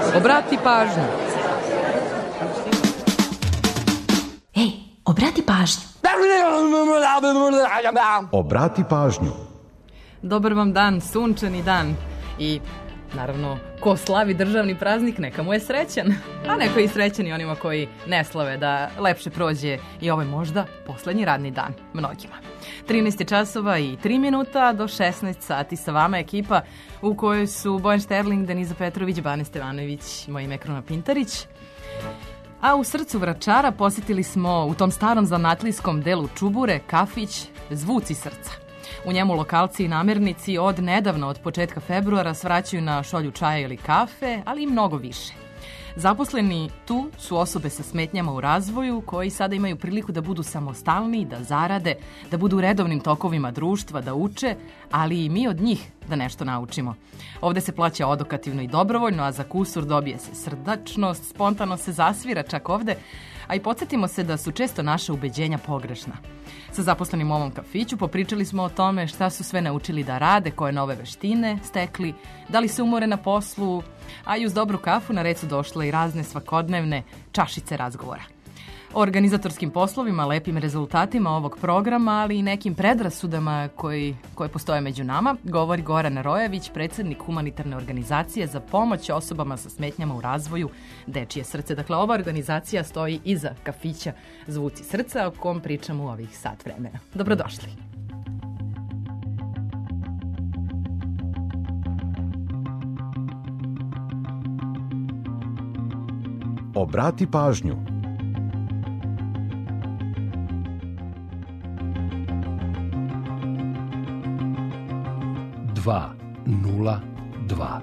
Obrati pažnju. Ej, obrati pažnju. Obrati pažnju. Dobar vam dan, sunčani dan. I, naravno, ko slavi državni praznik, neka mu je srećan. A neko je i srećan i onima koji ne slave, da lepše prođe i ovaj možda poslednji radni dan mnogima. 13 časova i 3 minuta do 16 sati sa vama ekipa u kojoj su Bojan Šterling, Deniza Petrović, Bane Stevanović, moje ime Kruna Pintarić. A u srcu Vračara posjetili smo u tom starom zanatlijskom delu Čubure kafić Zvuci srca. U njemu lokalci i namirnici od nedavno, od početka februara, svraćaju na šolju čaja ili kafe, ali i mnogo više. Zaposleni tu su osobe sa smetnjama u razvoju koji sada imaju priliku da budu samostalni, da zarade, da budu u redovnim tokovima društva, da uče, ali i mi od njih da nešto naučimo. Ovde se plaća odokativno i dobrovoljno, a za kusur dobije se srdačnost, spontano se zasvira čak ovde, a i podsjetimo se da su često naša ubeđenja pogrešna. Sa zaposlenim u ovom kafiću popričali smo o tome šta su sve naučili da rade, koje nove veštine stekli, da li se umore na poslu, a i uz dobru kafu na red su došle i razne svakodnevne čašice razgovora. O organizatorskim poslovima, lepim rezultatima ovog programa, ali i nekim predrasudama koje postoje među nama, govori Goran Rojević, predsjednik humanitarne organizacije za pomoć osobama sa smetnjama u razvoju Dečije srce. Dakle, ova organizacija stoji iza kafića Zvuci srca, o kom pričamo u ovih sat vremena. Dobrodošli. Obrati pažnju. Dva, nula, dva.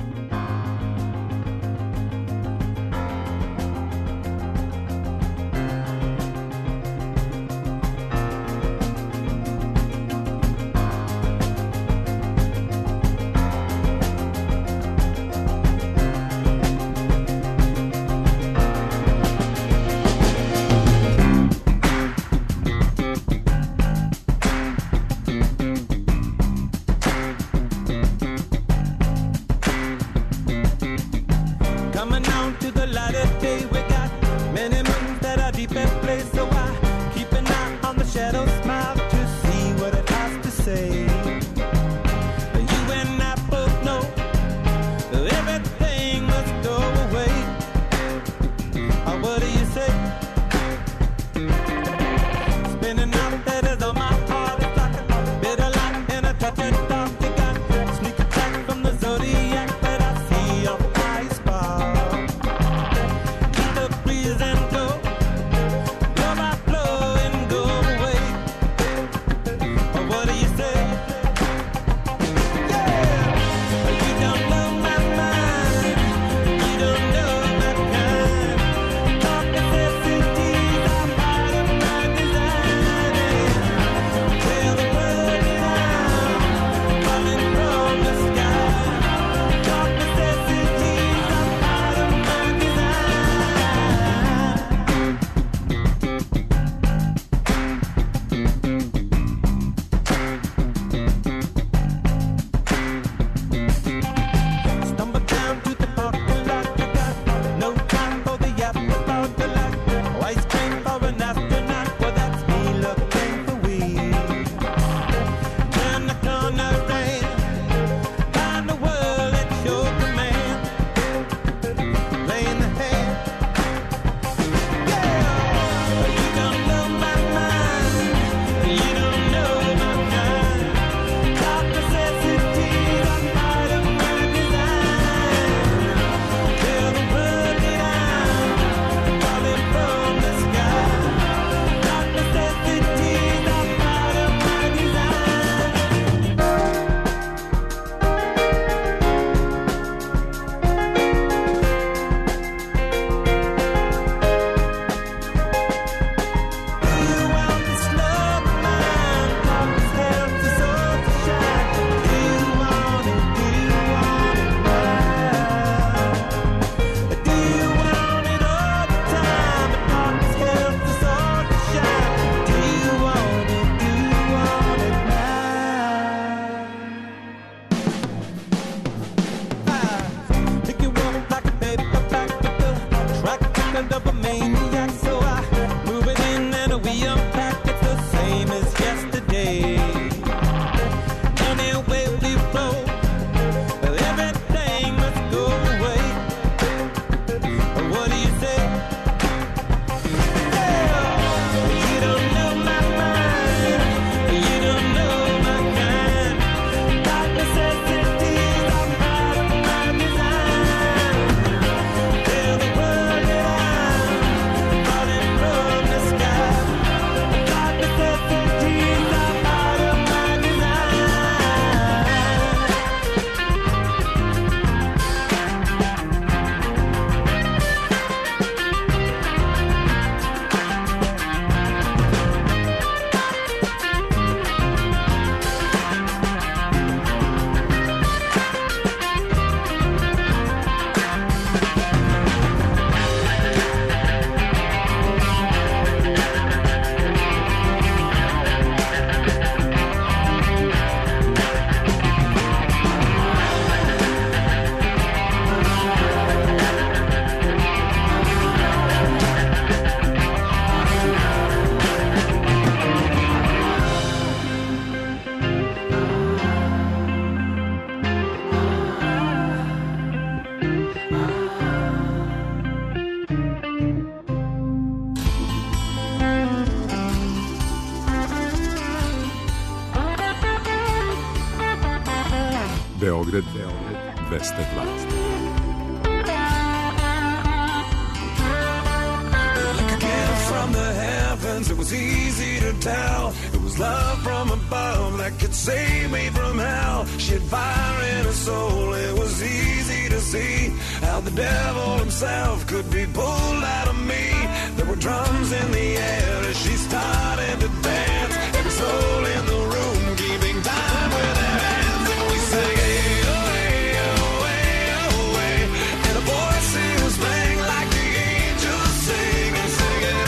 From the heavens, it was easy to tell. It was love from above that could save me from hell. She had fire in her soul, it was easy to see how the devil himself could be pulled out of me. There were drums in the air as she started to dance. Every soul in the room keeping time with their hands. And we sang, hey, oh, hey, oh, hey, oh, hey. And her voices rang like the angels sing and sing it.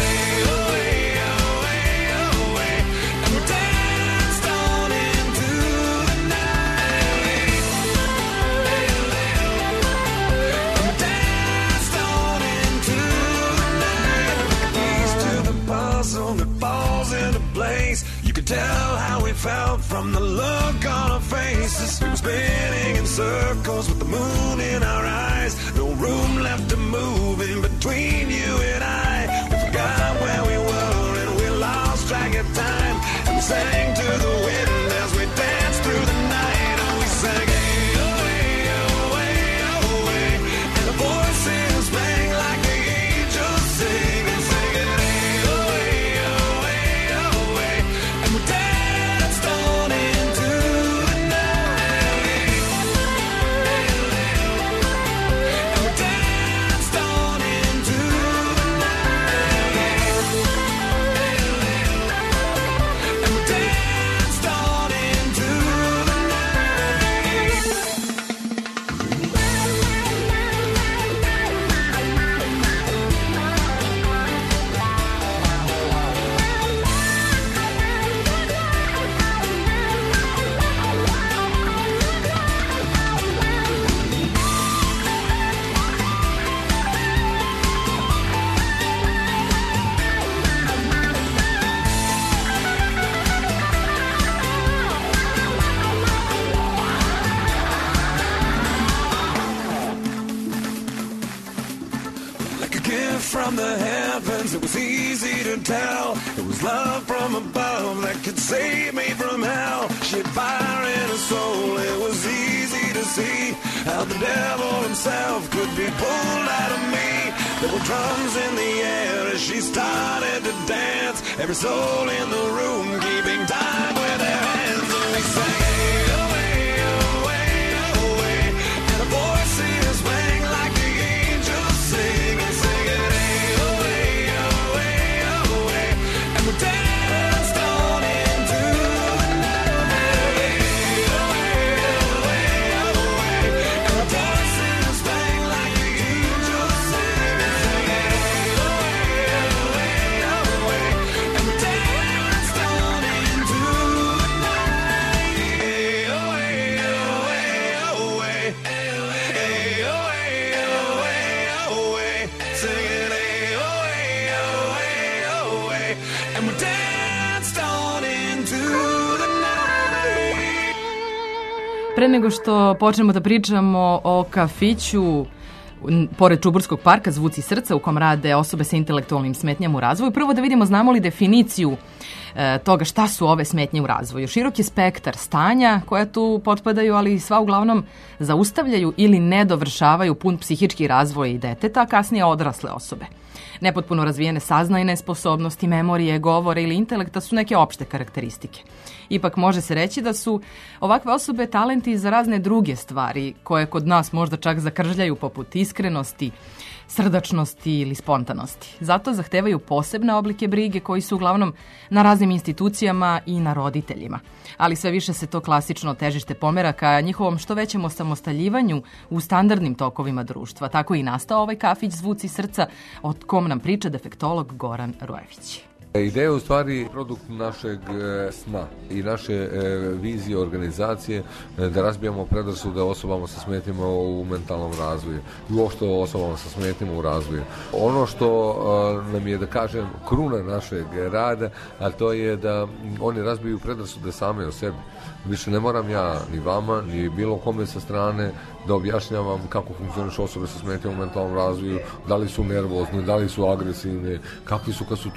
You could tell how we felt from the look on our faces. We were spinning in circles with the moon in our eyes. No room left to move in between you and I. We forgot where we were and we lost track of time. And we sang to the wind as we danced through the night. And we sang, hey, oh, hey, oh, hey, oh, hey. And the voices rang like the angels sing and sing it. From the heavens, it was easy to tell. It was love from above that could save me from hell. She had fire in her soul, it was easy to see how the devil himself could be pulled out of me. There were drums in the air as she started to dance. Every soul in the room keeping time with their hands. And we sang, hey, oh, hey, oh, hey, oh, hey. And the voices rang like the angels sing and sing it. Danced on into the night. Oh, hey, oh, hey, oh, hey. And the voices rang like the angels sing and sing it. Oh, hey, oh, hey, oh, hey. And we danced on into the night. Oh, hey, oh, hey, oh, hey. Hey, oh, hey, oh, hey, oh, hey. Sing it, hey, oh, hey, oh, hey, oh, hey. And we danced on into the night. Pre nego što počnemo da pričamo o kafiću pored Čuburskog parka Zvuci srca u kom rade osobe sa intelektualnim smetnjama u razvoju, prvo da vidimo znamo li definiciju toga šta su ove smetnje u razvoju. Širok je spektar stanja koja tu potpadaju, ali sva uglavnom zaustavljaju ili ne dovršavaju pun psihički razvoj deteta, a kasnije odrasle osobe. Nepotpuno razvijene saznajne sposobnosti, memorije, govore ili intelekta su neke opšte karakteristike. Ipak može se reći da su ovakve osobe talenti za razne druge stvari koje kod nas možda čak zakržljaju poput iskrenosti, srdačnosti ili spontanosti. Zato zahtevaju posebne oblike brige koji su uglavnom na raznim institucijama i na roditeljima. Ali sve više se to klasično težište pomera ka njihovom što većem osamostaljivanju u standardnim tokovima društva. Tako i nastao ovaj kafić Zvuci srca, o kom nam priča defektolog Goran Rojević. Ideja je u stvari produkt našeg sna i naše vizije organizacije da razbijamo predrasude osobama sa smetnjama u mentalnom razvoju i uopšte osobama sa smetnjama u razvoju. Ono što nam je, da kažem, kruna našeg rada, a to je da oni razbiju predrasude same o sebi. Više ne moram ja ni vama, ni bilo kome sa strane da objašnjavam kako funkcioniš osobe sa smetnjama u mentalnom razvoju, da li su nervozni, da li su agresivni, kakvi su kad su tužni, kakvi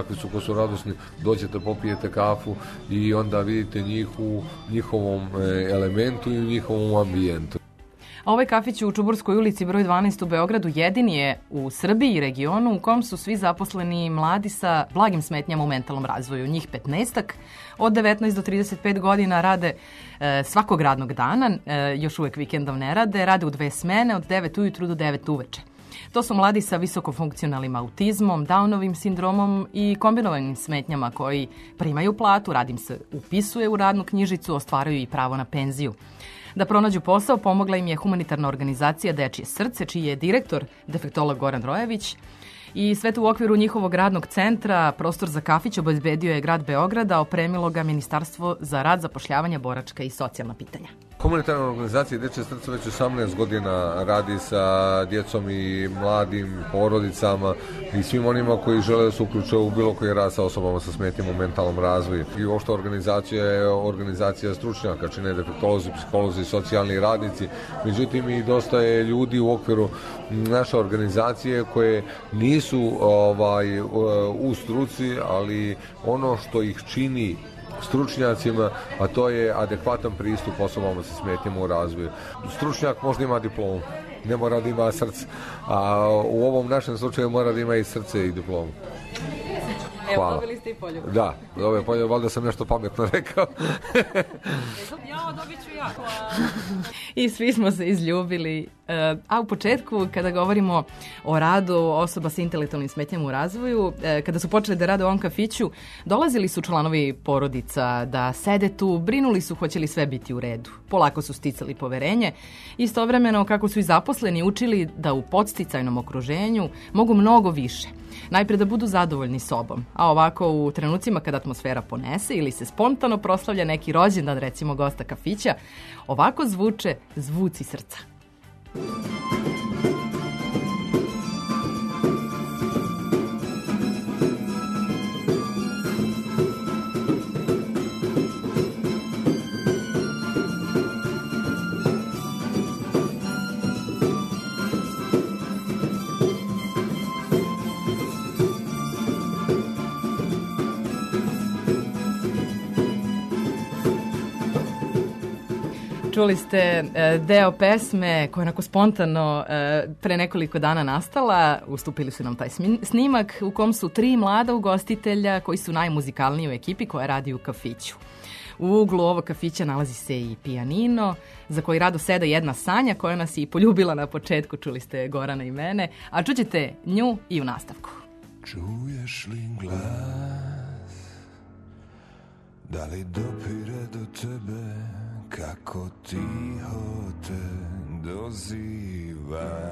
utakmicu, ko su radosni, dođete, popijete kafu i onda vidite njih u njihovom elementu i u njihovom ambijentu. A ovaj kafić u Čuburskoj ulici broj 12 u Beogradu jedini je u Srbiji i regionu u kom su svi zaposleni mladi sa blagim smetnjama u mentalnom razvoju. Njih 15-ak od 19 do 35 godina rade svakog radnog dana, još uvek vikendom ne rade u 2 smene od 9 ujutru do 9 uveče. To su mladi sa visokofunkcionalnim autizmom, Downovim sindromom i kombinovanim smetnjama koji primaju platu, rad im se upisuje u radnu knjižicu, ostvaruju i pravo na penziju. Da pronađu posao pomogla im je humanitarna organizacija Dečije srce, čiji je direktor defektolog Goran Rojević. I sve to u okviru njihovog radnog centra, prostor za kafić obezbedio je grad Beograda, opremilo ga Ministarstvo za rad, zapošljavanje, boračka i socijalna pitanja. Humanitarna organizacija Dečije srce već 18 godina radi sa djecom i mladim porodicama i svim onima koji žele da se uključe u bilo koji rad sa osobama sa smetnjama u mentalnom razvoju. I uopšte organizacija je organizacija stručnjaka, čine defektolozi, psiholozi, socijalni radnici. Međutim, i dosta je ljudi u okviru naše organizacije koje nisu u struci, ali ono što ih čini stručnjacima, a to je adekvatan pristup osobama sa smetnjama u razvoju. Stručnjak možda ima diplomu, ne mora da ima srce, a u ovom našem slučaju mora da ima i srce i diplomu. Hvala. Evo, dobili ste i poljubav. Da, dobio poljubav, valjda sam nešto pametno rekao. Ja, dobit ću ja. I svi smo se izljubili. A u početku, kada govorimo o radu osoba sa intelektualnim smetnjama u razvoju, kada su počeli da rade u ovom kafiću, dolazili su članovi porodica da sede tu, brinuli su hoće li sve biti u redu. Polako su sticali poverenje. Istovremeno, kako su i zaposleni učili da u podsticajnom okruženju mogu mnogo više. Najpre da budu zadovoljni sobom, a ovako u trenucima kada atmosfera ponese ili se spontano proslavlja neki rođendan, recimo gosta kafića, ovako zvuče zvuci srca. Čuli ste deo pesme koja je onako spontano pre nekoliko dana nastala. Ustupili su nam taj snimak u kom su 3 mlada ugostitelja koji su najmuzikalniji u ekipi koja radi u kafiću. U uglu ovog kafića nalazi se i pijanino za koji rado seda jedna Sanja koja nas je i poljubila na početku. Čuli ste Gorana i mene, a čućete nju i u nastavku. Čuješ li glas, da li dopire do tebe, kako tiho te doziva?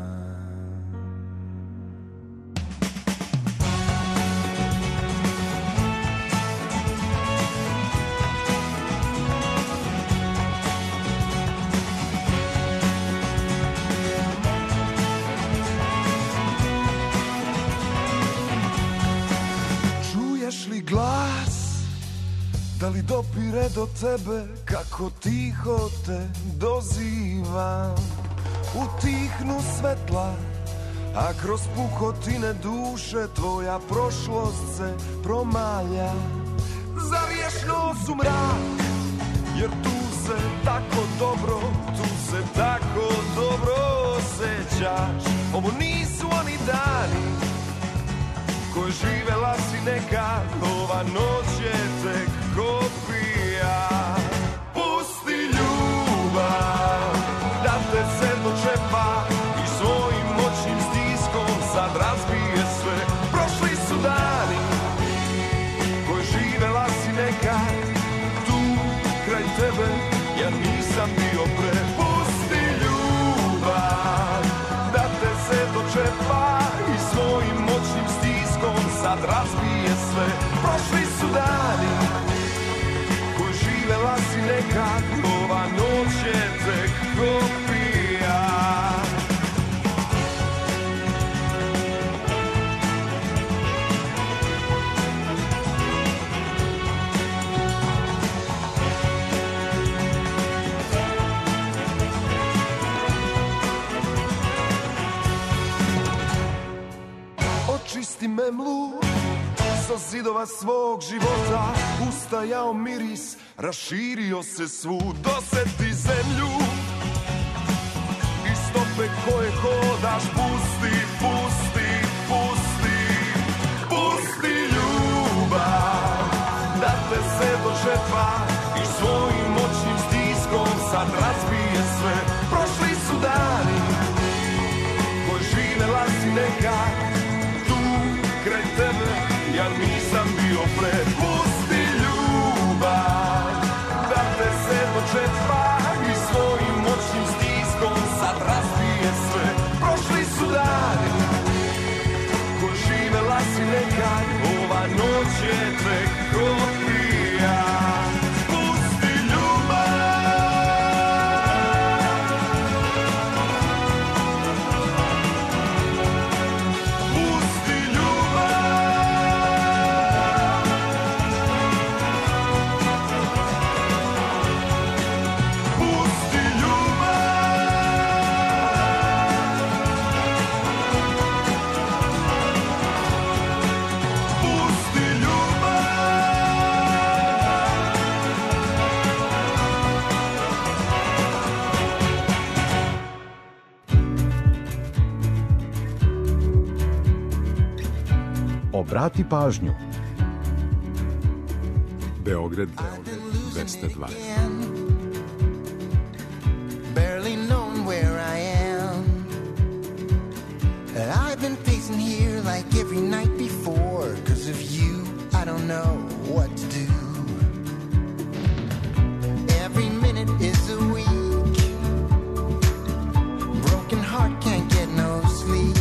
Čuješ li glas, da li dopire do tebe, kako tiho te doziva? Utihnu svetla, a kroz pukotine duše tvoja prošlost se promalja. Zaviješ nos u mrak, jer tu se tako dobro, tu se tako dobro osjećaš. Ovo nisu oni dani koje živela si nekad, ova noć je tek kopija. Pusti ljubav da te se dočepa i svojim moćnim stiskom sad razbije sve. Prošli su dani koje živela si nekad, tu kraj tebe ja nisam bio pre. Pusti ljubav da te se dočepa i svojim moćnim stiskom sad razbije sve. Prošli su dani koji živela si nekad, ova noć je tek kopija. Očisti memlu so zidova svog života, ustajao miris, raširio se svud, doseti zemlju i stope koje hodaš, pusti, pusti, pusti, pusti ljubav, da te se dožetva i svojim moćnim stiskom sad razbije sve. Prošli su dani koji živela si nekad tu kraj tebe, ja nisam bio pred. Pusti ljubav, da te se dočetva i svojim moćnim stiskom sad razbije sve. Prošli su dani koji živela si nekad, ova noć je tek koprija. Pusti ljubav, pusti Obrati pažnju. Beograd 202. Barely knowing where I am. I've been pacing here like every night before. 'Cause of you, I don't know what to do. Every minute is a week. Broken heart can't get no sleep.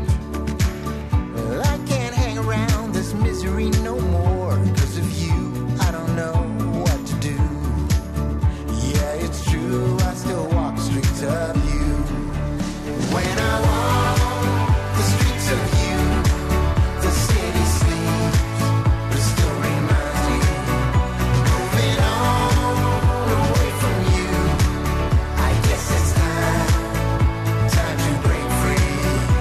I can't hang around this misery no more. 'Cause of you, I don't know what to do. Yeah, it's true, I still walk the streets of you. When I walk the streets of you, the city sleeps, but still reminds me. Moving on away from you, I guess it's time to break free.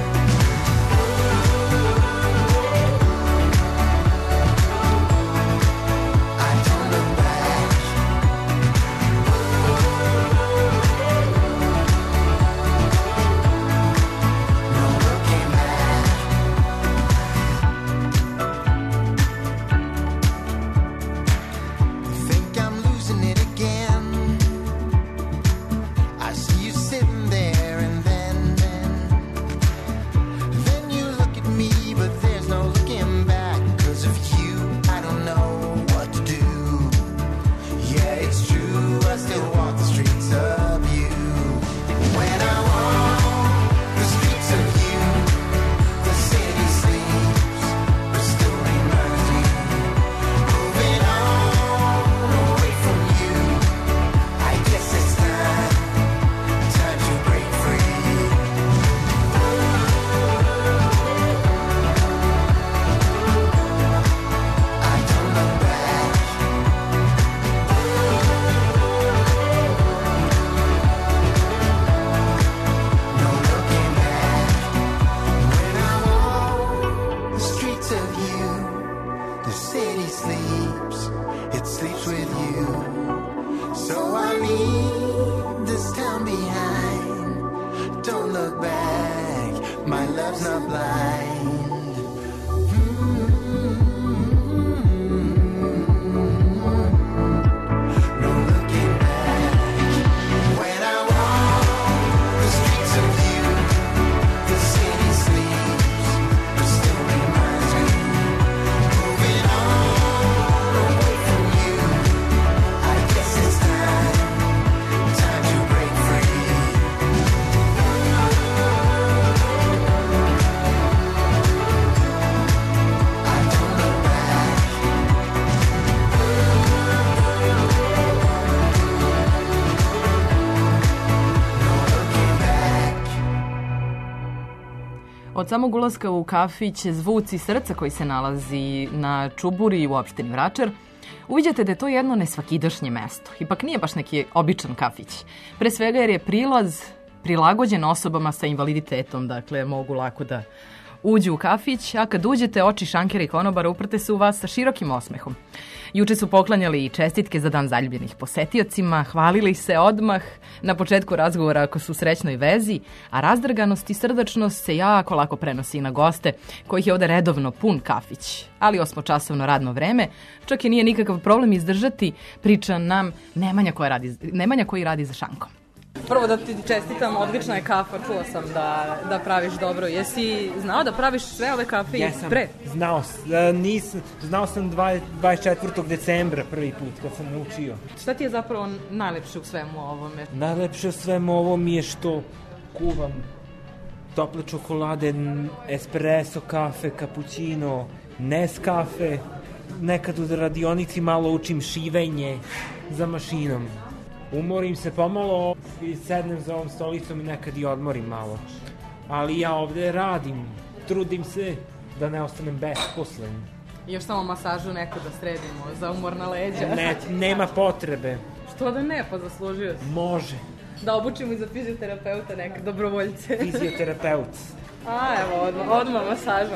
I don't look back. No looking back. Think I'm losing it again. I see you sitting there, and then you look at me, but there's no looking back. 'Cause of you, I don't know what to do. Yeah, it's true, I still walk the streets of you. When I walk the streets of you, the city sleeps, but still reminds me. Moving on away from you, I guess it's time to break free. I don't look back. No looking back. When I walk the streets of you, the city sleeps, it sleeps with you. So I leave this town behind. Don't look back, my love's not blind. No looking back. When I walk the streets of you, the city sleeps, but still reminds me. Moving on away from you, I guess it's time to break free. I don't look back. No looking back. Od samog ulaska u kafić Zvuci srca koji se nalazi na Čuburi u opštini Vračar, uviđate da je to jedno nesvakidašnje mesto. Ipak nije baš neki običan kafić. Pre svega jer je prilaz prilagođen osobama sa invaliditetom, dakle mogu lako da uđu u kafić, a kad uđete, oči šankera i konobara uprte se u vas sa širokim osmehom. Juče su poklanjali i čestitke za dan zaljubljenih posetiocima, hvalili se odmah na početku razgovora ako su u srećnoj vezi, a razdrganost i srdačnost se jako lako prenosi i na goste, kojih je ovde redovno pun kafić. Ali 8-časovno radno vreme, čak i nije nikakav problem izdržati, priča nam Nemanja koji radi za šankom. Prvo da ti čestitam, odlična je kafa, čuo sam da praviš dobro. Jesi znao da praviš sve ove kafe i pre? Znao sam 24. decembra prvi put kad sam naučio. Šta ti je zapravo najlepše u svemu ovome? Najlepše u svemu ovom je što kuvam tople čokolade, espresso kafe, cappuccino, Nescafe. Nekad u radionici malo učim šivenje za mašinom. Umorim se pomalo i sednem za ovom stolicom i nekad i odmorim malo. Ali ja ovde radim, trudim se da ne ostanem besposlen. I još samo masažu neko da sredimo za umorna leđa. Nema potrebe. Što da ne, pa zaslužio si. Može. Da obučimo i za fizioterapeuta neke dobrovoljce. Fizioterapeut. A, evo, odmah masaža.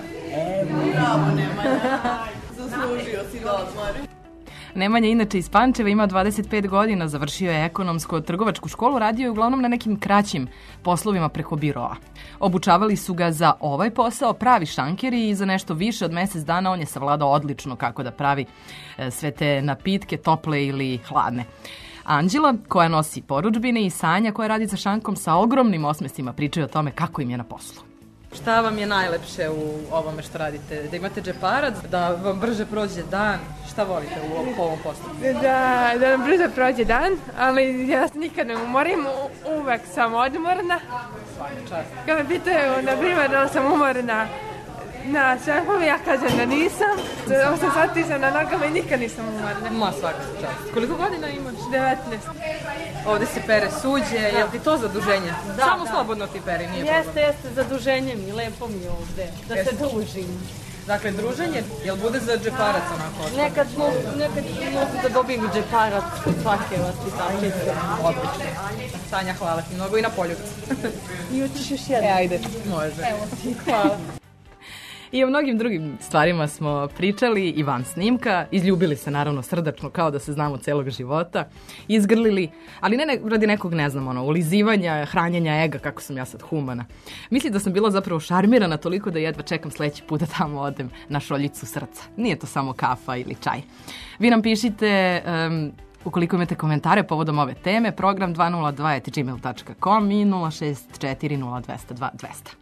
Bravo, Nemanja. Zaslužio si da odmori. Nemanja inače iz Pančeva, ima 25 godina, završio je ekonomsko-trgovačku školu, radio je uglavnom na nekim kraćim poslovima preko biroa. Obučavali su ga za ovaj posao pravi šankeri i za nešto više od mesec dana on je savladao odlično kako da pravi sve te napitke, tople ili hladne. Anđela, koja nosi porudžbine, i Sanja, koja radi za šankom, sa ogromnim osmesima pričaju o tome kako im je na poslu. Šta vam je najlepše u ovome što radite? Da imate džeparac, da vam brže prođe dan? Šta volite u ovom poslu? Da nam brže prođe dan, ali ja nikad ne umorim, uvek sam odmorna. Svaka čast. Kad me pitaju, na primjer, da li sam umorna na šefovi, ja kažem da nisam. 8 sati sam na nogama i nikad nisam umorna. Ma, svaka čast. Koliko godina imaš? 19. Ovde se pere suđe, je li ti to zaduženje? Samo slobodno ti peri, nije problem. Jeste, zaduženje mi, lepo mi je ovde, da se družim. Dakle, druženje, jel bude za džeparac onako? Nekad mogu da dobijem i džeparac kod svake vaspitačice. Odlično. Sanja, hvala ti mnogo i na poljubcu. I hoćeš još jedno? Ajde, može. Evo ti, hvala. I o mnogim drugim stvarima smo pričali i van snimka, izljubili se naravno srdačno kao da se znamo celog života, izgrlili, ali ne radi nekog, ne znam, ulizivanja, hranjenja ega, kako sam ja sad humana. Mislim da sam bila zapravo šarmirana toliko da jedva čekam sledeći put da tamo odem na šoljicu srca. Nije to samo kafa ili čaj. Vi nam pišite... ukoliko imate komentare povodom ove teme, program 202@gmail.com i 0640202.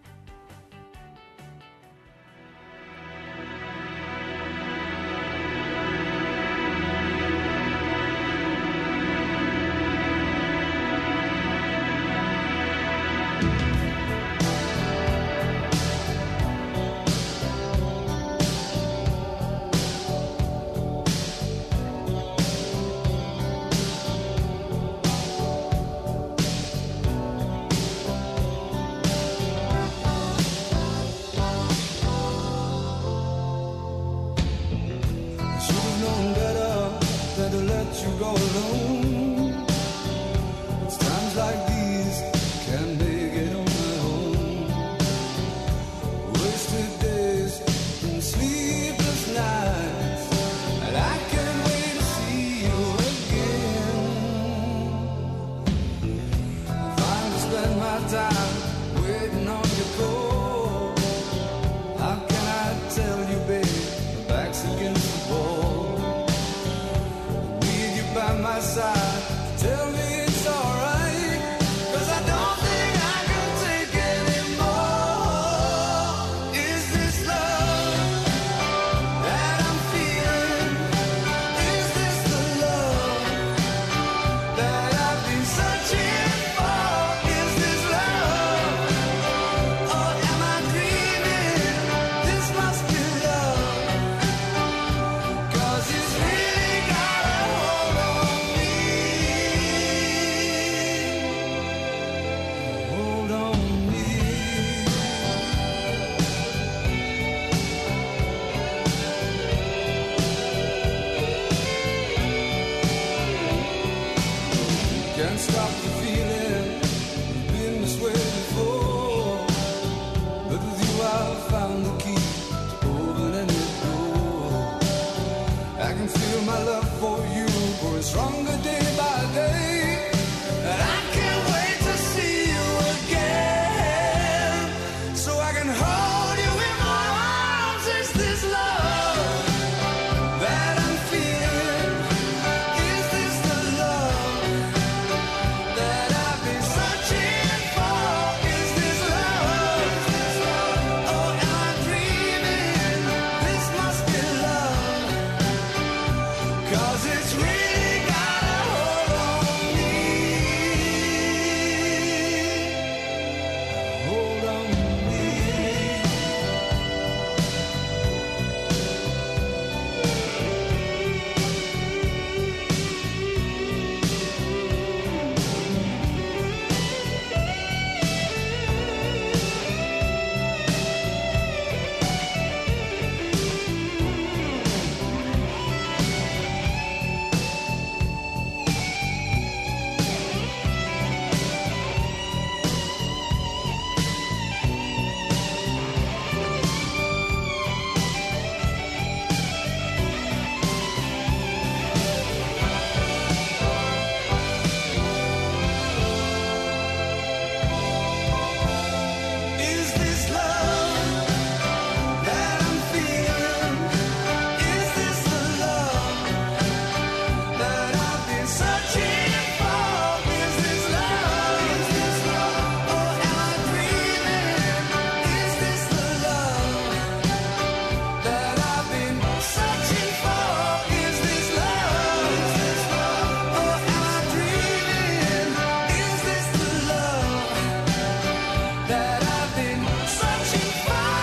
that I've been searching for.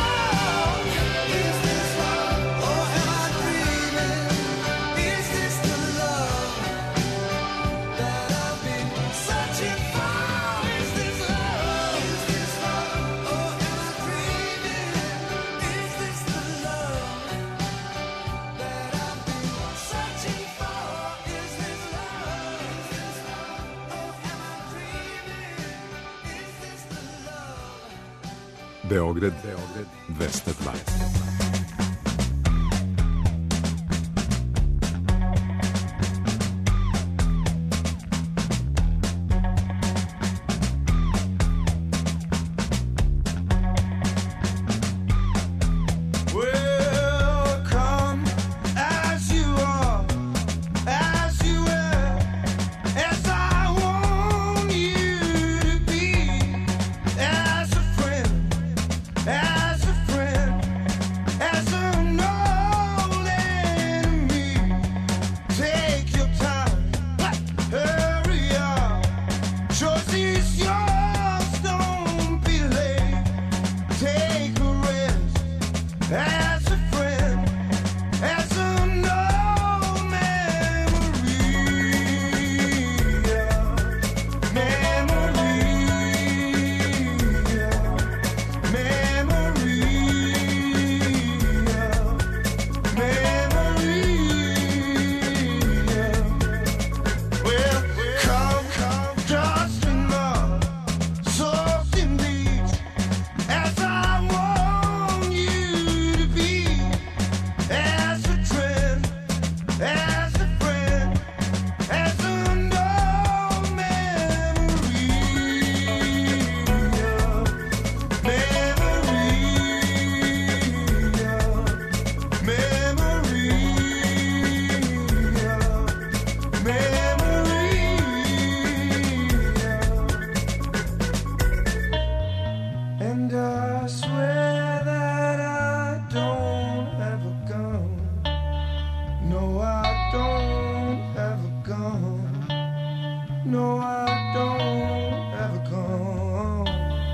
Is this love or am I dreaming? Is this the love that I've been searching for? Is this love? Is this love or am I dreaming? Is this the love that I've been searching for? Is this love? Is this love or am I dreaming? Is this the love? Beograd 220. Well, come as you are, as you are, as I want you to be, as a friend, as a friend, as an old enemy. Take your time, hurry up, choice is yours, don't be late. Take a rest. As a friend, as an old memory, memory, memory, memory. Well, come, dusting up, soaking beach, as I want you to be, as a trend, as a friend, as an old memory, and I swear that I don't have a gun. No, I don't have a gun. No, I don't have a gun.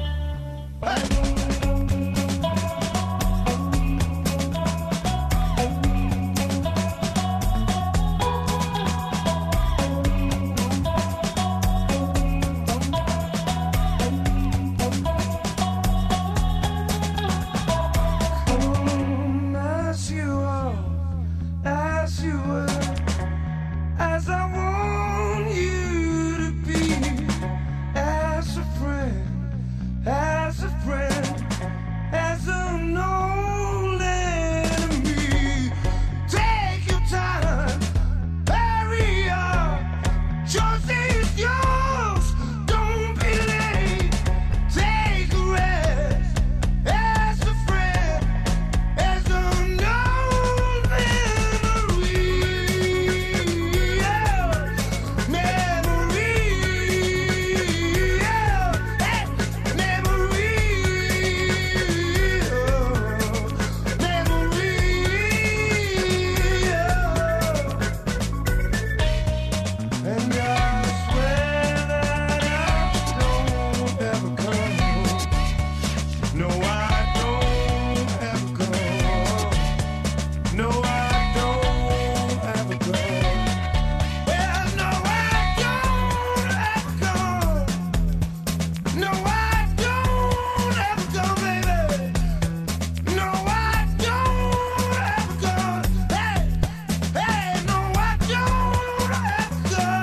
As you are, as you were, as I want you to be, as a friend, as a friend, as an old enemy. Take your time, hurry up, choice is yours, don't be late. Take a rest, as a friend, as an old memory, memory, And I swear that I don't have a gun. No, I don't have a gun. No, I don't have a gun. Well, no, I don't have a gun. No, I don't have a gun, baby. No, I don't have a gun. Hey, hey, no, I don't have a gun.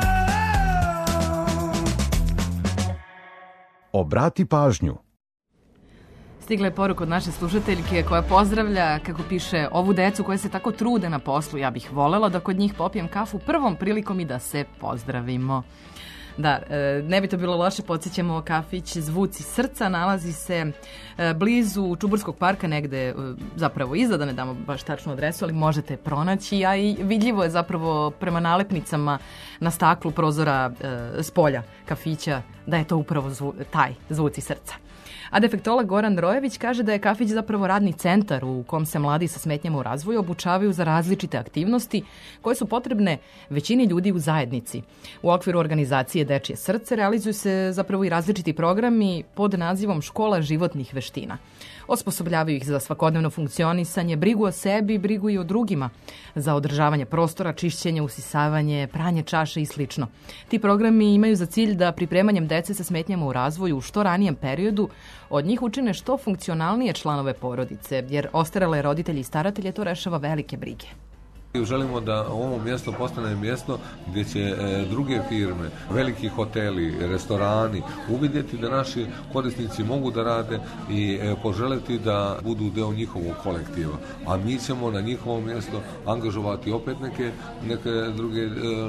Obrati pažnju. Stigla je poruka od naše slušateljke koja pozdravlja, kako piše, ovu decu koja se tako trude na poslu. Ja bih volela da kod njih popijem kafu prvom prilikom i da se pozdravimo. Da, ne bi to bilo loše, podsjećamo, kafić Zvuci srca nalazi se blizu Čuburskog parka, negde zapravo iza, da ne damo baš tačnu adresu, ali možete pronaći, a i vidljivo je zapravo prema nalepnicama na staklu prozora s polja kafića da je to upravo taj Zvuci srca. A defektolog Goran Rojević kaže da je kafić zapravo radni centar u kom se mladi sa smetnjama u razvoju obučavaju za različite aktivnosti koje su potrebne većini ljudi u zajednici. U okviru organizacije Dečije srce realizuju se zapravo i različiti programi pod nazivom Škola životnih veština. Osposobljavaju ih za svakodnevno funkcionisanje, brigu o sebi, brigu i o drugima, za održavanje prostora, čišćenje, usisavanje, pranje čaše i sl. Ti programi imaju za cilj da pripremanjem dece sa smetnjama u razvoju u što ranijem periodu od njih učine što funkcionalnije članove porodice, jer ostarele roditelji i staratelje to rešava velike brige. Želimo da ovo mjesto postane mjesto gdje će druge firme, veliki hoteli, restorani uvidjeti da naši korisnici mogu da rade i poželiti da budu deo njihovog kolektiva. A mi ćemo na njihovo mjesto angažovati opet neke druge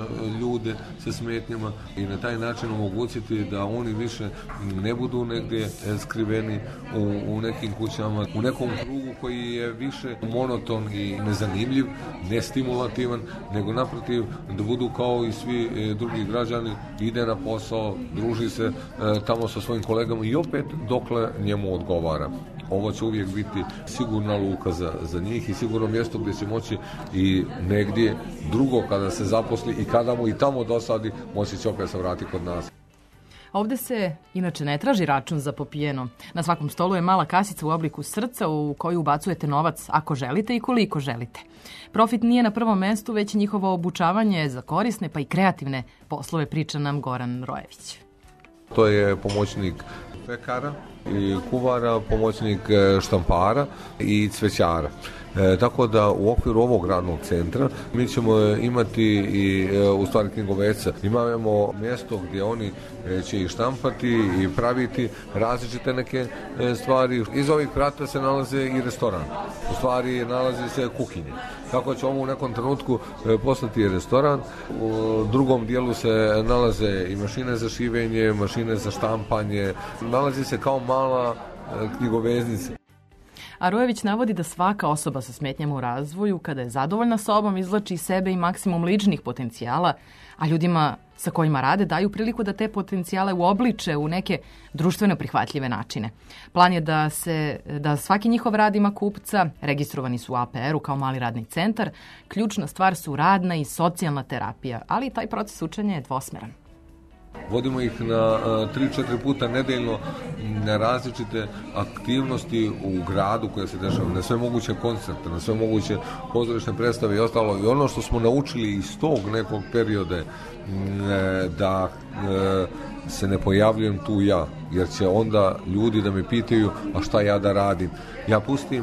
ljude sa smetnjama i na taj način omogućiti da oni više ne budu negdje skriveni u nekim kućama, u nekom krugu koji je više monoton i nezanimljiv, stimulativan, nego naprotiv da budu kao i svi drugi građani, ide na posao, druži se tamo sa svojim kolegama i opet dokle njemu odgovara. Ovo će uvijek biti sigurna luka za njih i sigurno mjesto gdje će moći i negdje drugo kada se zaposli i kada mu i tamo dosadi, moći će opet se vratiti kod nas. Ovde se inače ne traži račun za popijeno. Na svakom stolu je mala kasica u obliku srca u koju ubacujete novac ako želite i koliko želite. Profit nije na prvom mestu, već njihovo obučavanje za korisne pa i kreativne poslove, priča nam Goran Rojević. To je pomoćnik pekara i kuvara, pomoćnik štampara i cvećara. Tako da u okviru ovog radnog centra mi ćemo imati i u stvari knjigoveca. Imamo mjesto gdje oni će i štampati i praviti različite neke stvari. Iz ovih vrata se nalaze i restoran. U stvari nalazi se kuhinje. Tako će ovo u nekom trenutku postati restoran. U drugom dijelu se nalaze i mašine za šivenje, mašine za štampanje. Nalazi se kao mala knjigoveznica. A Rojević navodi da svaka osoba sa smetnjama u razvoju, kada je zadovoljna sobom, izvlači iz sebe i maksimum ličnih potencijala, a ljudima sa kojima rade daju priliku da te potencijale uobliče u neke društveno prihvatljive načine. Plan je da svaki njihov rad ima kupca, registrovani su u APR-u kao mali radni centar, ključna stvar su radna i socijalna terapija, ali i taj proces učenja je dvosmeran. Vodimo ih na 3-4 puta nedeljno na različite aktivnosti u gradu koje se dešavaju, na sve moguće koncerte, na sve moguće pozorišne predstave i ostalo. I ono što smo naučili iz tog nekog perioda da se ne pojavljujem tu ja, jer će onda ljudi da me pitaju a šta ja da radim. Ja pustim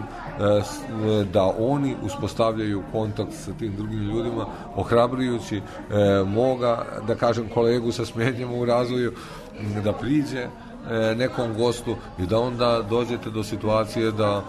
da oni uspostavljaju kontakt sa tim drugim ljudima, ohrabrujući moga, da kažem, kolegu sa smetnjama u razvoju da priđe nekom gostu i da onda dođete do situacije da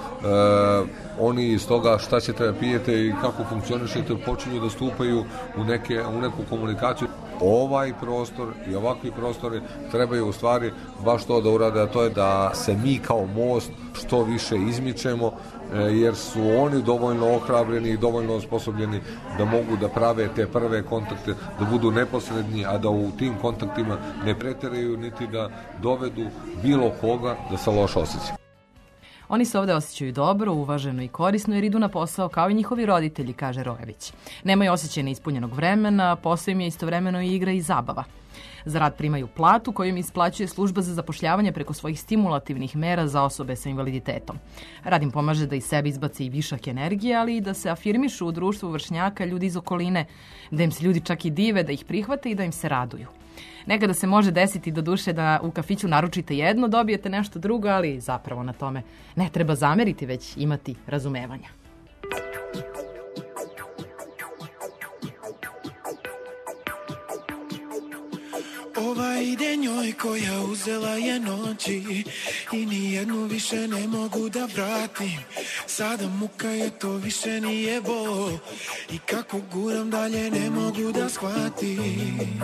oni iz toga šta ćete da pijete i kako funkcionišete počinju da stupaju u neku komunikaciju. Ovaj prostor i ovakvi prostori trebaju u stvari baš to da urade, a to je da se mi kao most što više izmičemo, jer su oni dovoljno ohrabreni i dovoljno osposobljeni da mogu da prave te prve kontakte, da budu neposredni, a da u tim kontaktima ne preteraju niti da dovedu bilo koga da se loše osjeća. Oni se ovde osjećaju dobro, uvaženo i korisno jer idu na posao kao i njihovi roditelji, kaže Rojević. Nemaju osjećaj neispunjenog vremena, posao im je istovremeno i igra i zabava. Za rad primaju platu koju im isplaćuje služba za zapošljavanje preko svojih stimulativnih mera za osobe sa invaliditetom. Rad im pomaže da iz sebe izbaci i višak energije, ali i da se afirmišu u društvu vršnjaka, ljudi iz okoline, da im se ljudi čak i dive, da ih prihvate i da im se raduju. Nekada se može desiti do duše da u kafiću naručite jedno, dobijete nešto drugo, ali zapravo na tome ne treba zameriti, već imati razumevanja. Ova ide njoj koja uzela je noći i nijednu više ne mogu da vratim. Sada muka je, to više nije bol i kako guram dalje ne mogu da shvatim.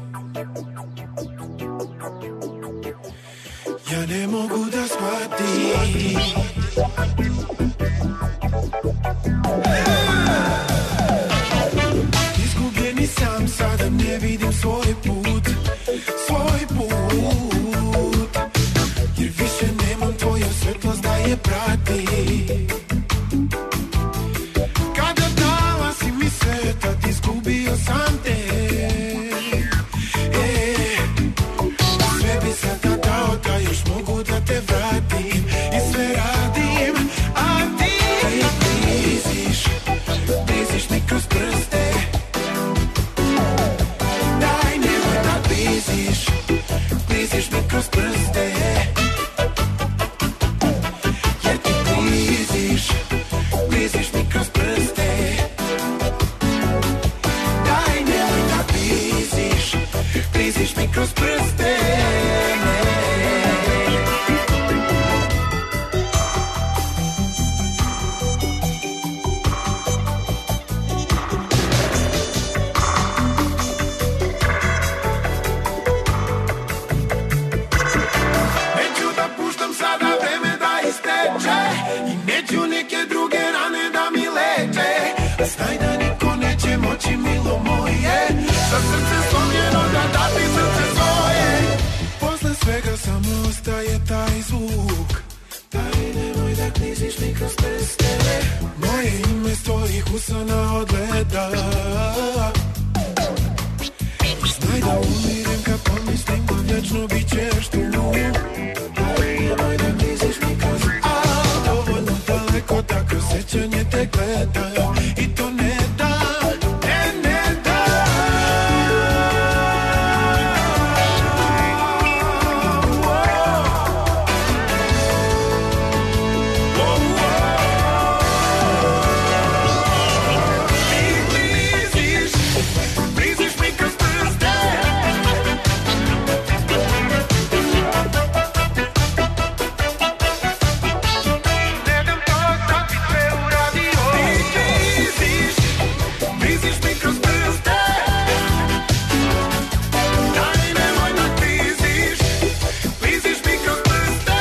Ja ne mogu da shvatim. Izgubljeni sam, sada ne vidim svoj put, jer više nemam je prati. Kada dala si mi sve, tad izgubio sam te. Sve bi sada dao da još mogu da te vratim. I sve radim, a ti bliziš mi kroz prste. Daj nemoj da bliziš mi kroz prste. Jer ti bliziš mi kroz prste. Daj nemoj da bliziš mi kroz prste. Neću da puštam sada vreme da isteče i neću neke druge rane da mi leče. Znaj da niko neće moći, milo moje, sa srce slomljeno da dati srce svoje. Posle svega samo ostaje taj zvuk. Daj nemoj da kliziš mi kroz prste. Moje ime s tvojih usana odgleda. Znaj da umirem kad pomislim da vječno bit ćeš tu. Daj nemoj da kliziš mi kroz prste. Dovoljno daleko da kroz sećanje te gledam. I to ne da, ne da. Bliziš mi kroz prste. Ne dam to da bi sve uradio. Bliziš mi kroz prste. Daj nemoj da bliziš mi kroz prste.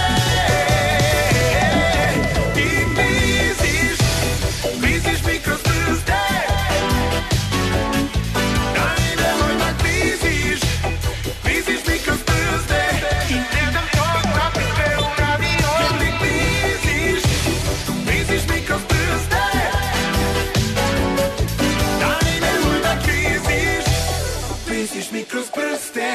Ti bliziš mi kroz prste. Daj nemoj da bliziš mi kroz prste. I ne dam to da bi sve uradio. Jer ti bliziš mi kroz prste. Daj nemoj da bliziš mi kroz prste.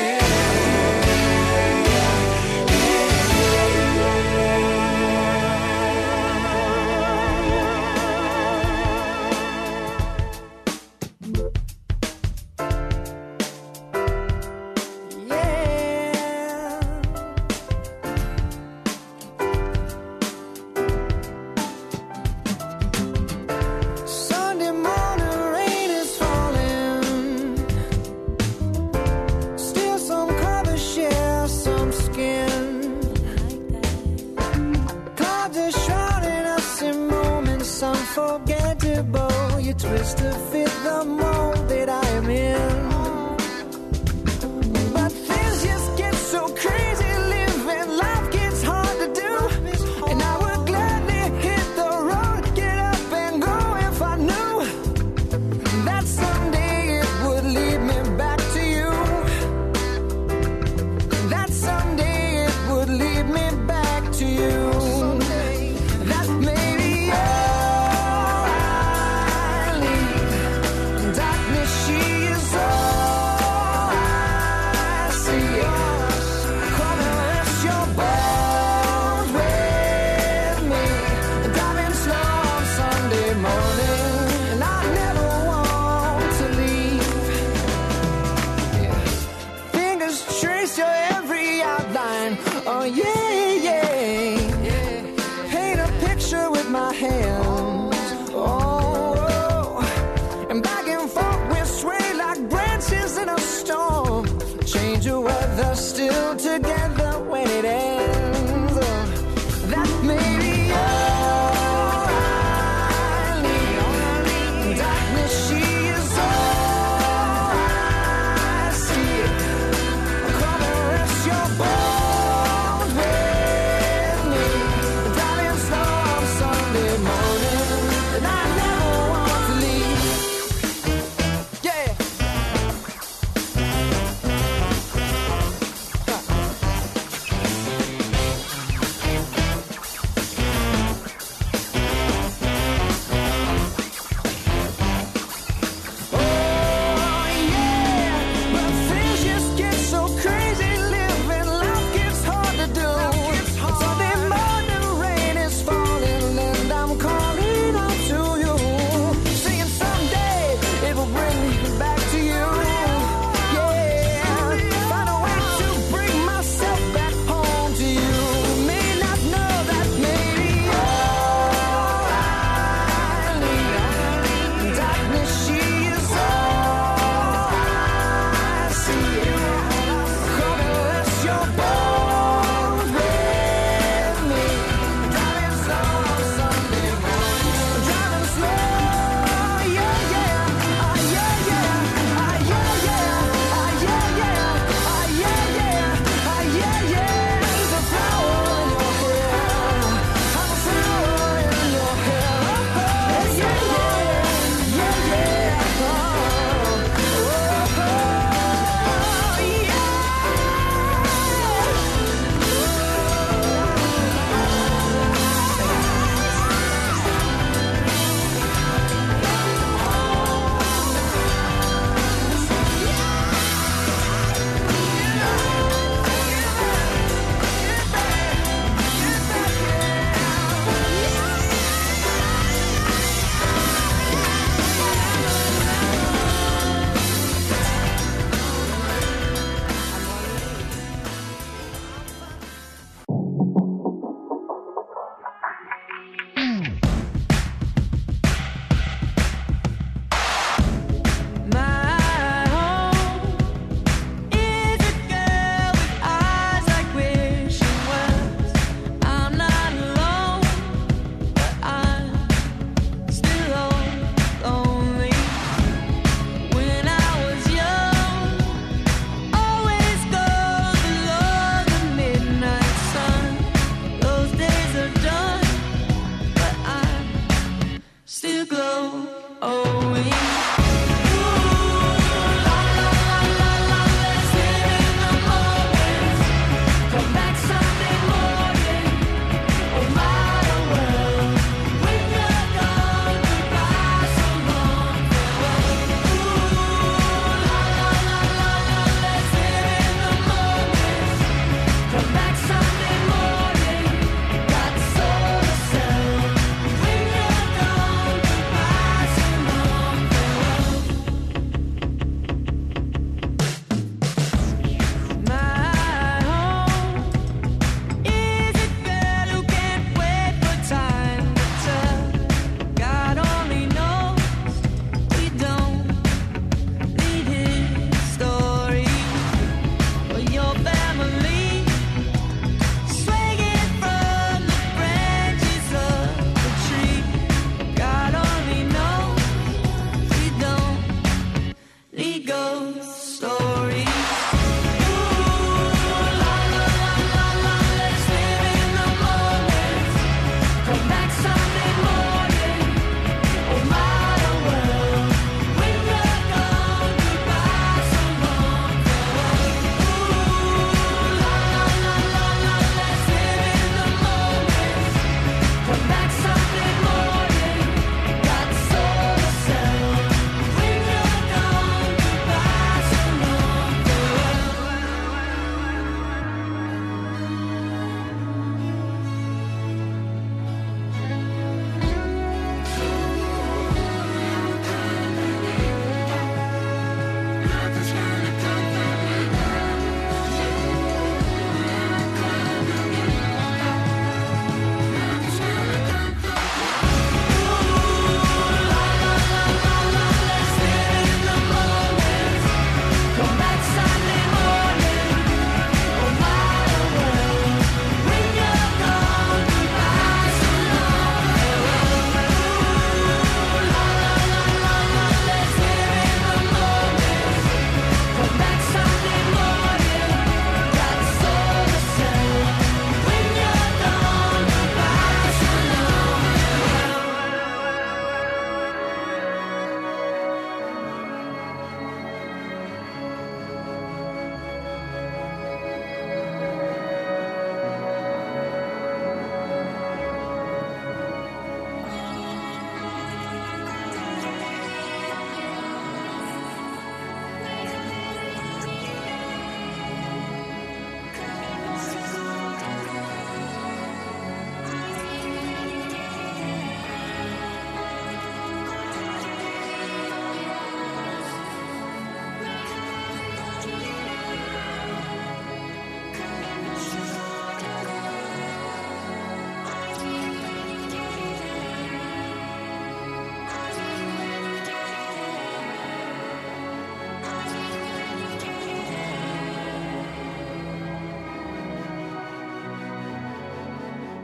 Sunday morning rain is falling. Still some colors share some skin. Clouds are shrouding us in moments unforgettable. You twist to fit the mold that I am in. But things just get so crazy, living life gets hard to do. And I would gladly hit the road, get up and go if I knew that someday it would lead me back to you. That someday it would lead me back to you. That maybe all I need. Darkness, she is all I see. Come and rest your bones with me. Driving slow on Sunday morning, and I never want to leave. Fingers trace your every outline. Oh yeah, yeah.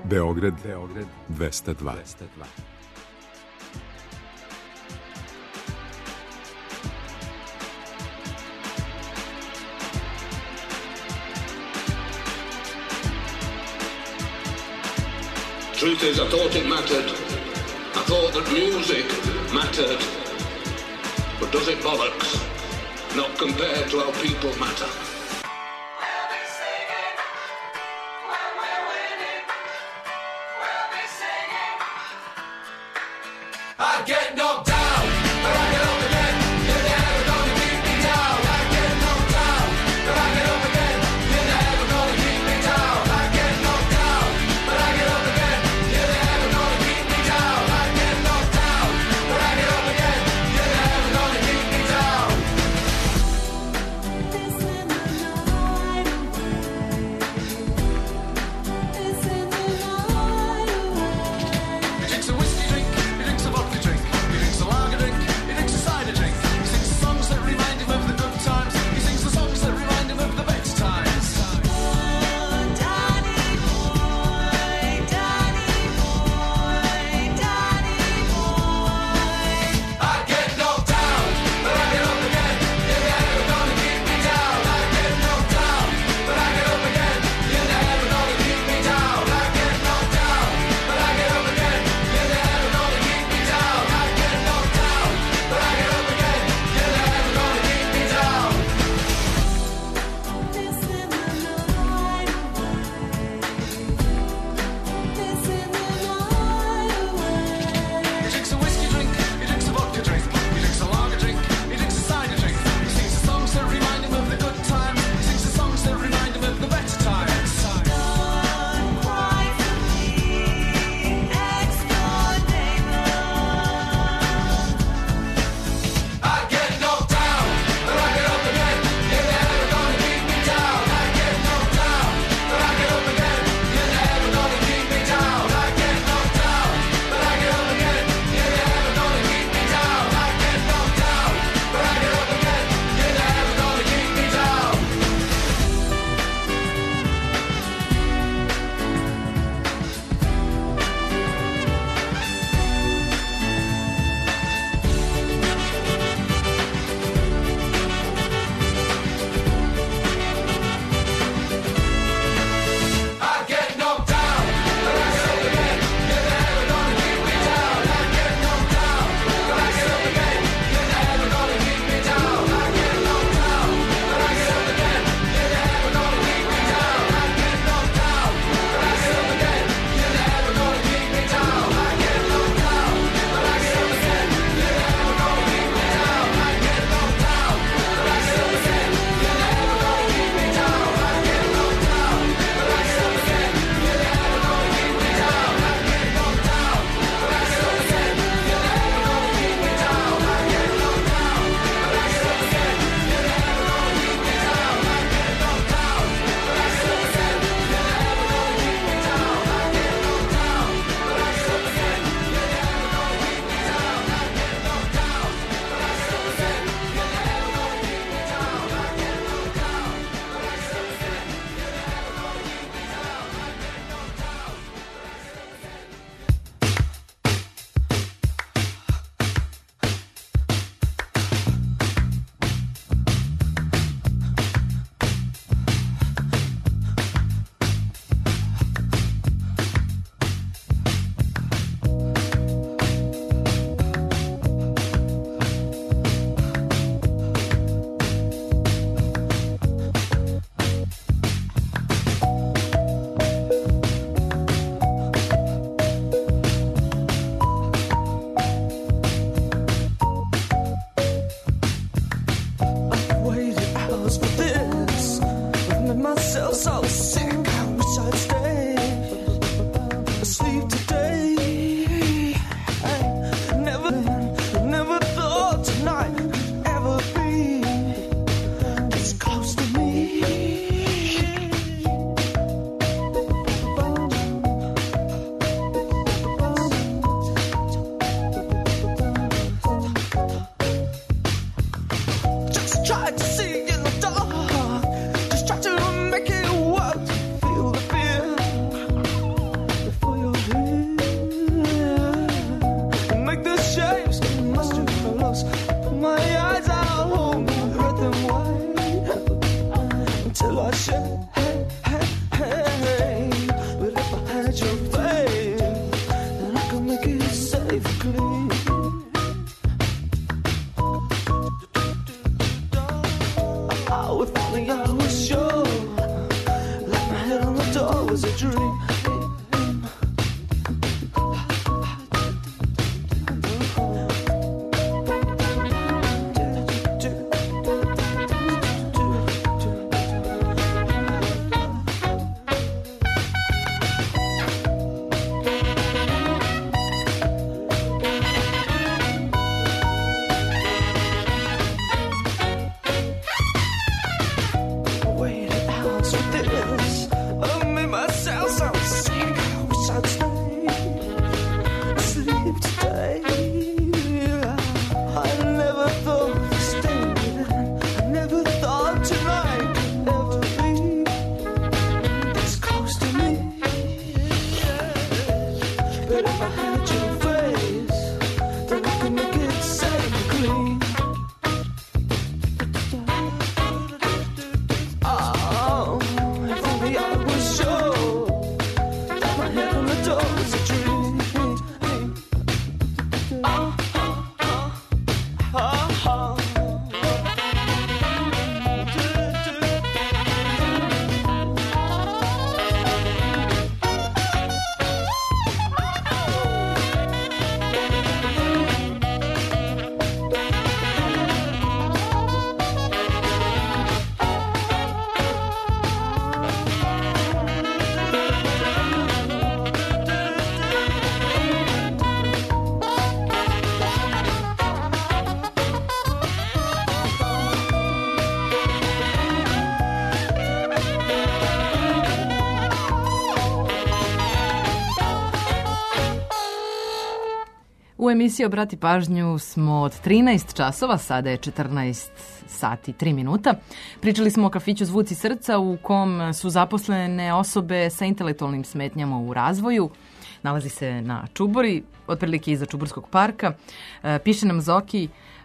Beograd 202. Truth is, I thought it mattered. I thought that music mattered. But does it bollocks? Not compared to how people matter. I get knocked down, but I get up again. You're never gonna keep me down. I get knocked down, but I get up again. You're never gonna keep me down. I get knocked down, but I get up again. You're never gonna keep me down. I get knocked down, but I get up again. You're never gonna keep me down. But if I hit your face, then I can make it safe and clean. Oh, if only I was sure that my head on the door was a dream. Oh, oh, oh, oh, oh. U emisiji Obrati pažnju smo od 13 časova, sada je 14 sati 3 minuta. Pričali smo o kafiću Zvuci srca u kom su zaposlene osobe sa intelektualnim smetnjama u razvoju. Nalazi se na Čubori, otprilike iza Čuburskog parka. Piše nam Zoki,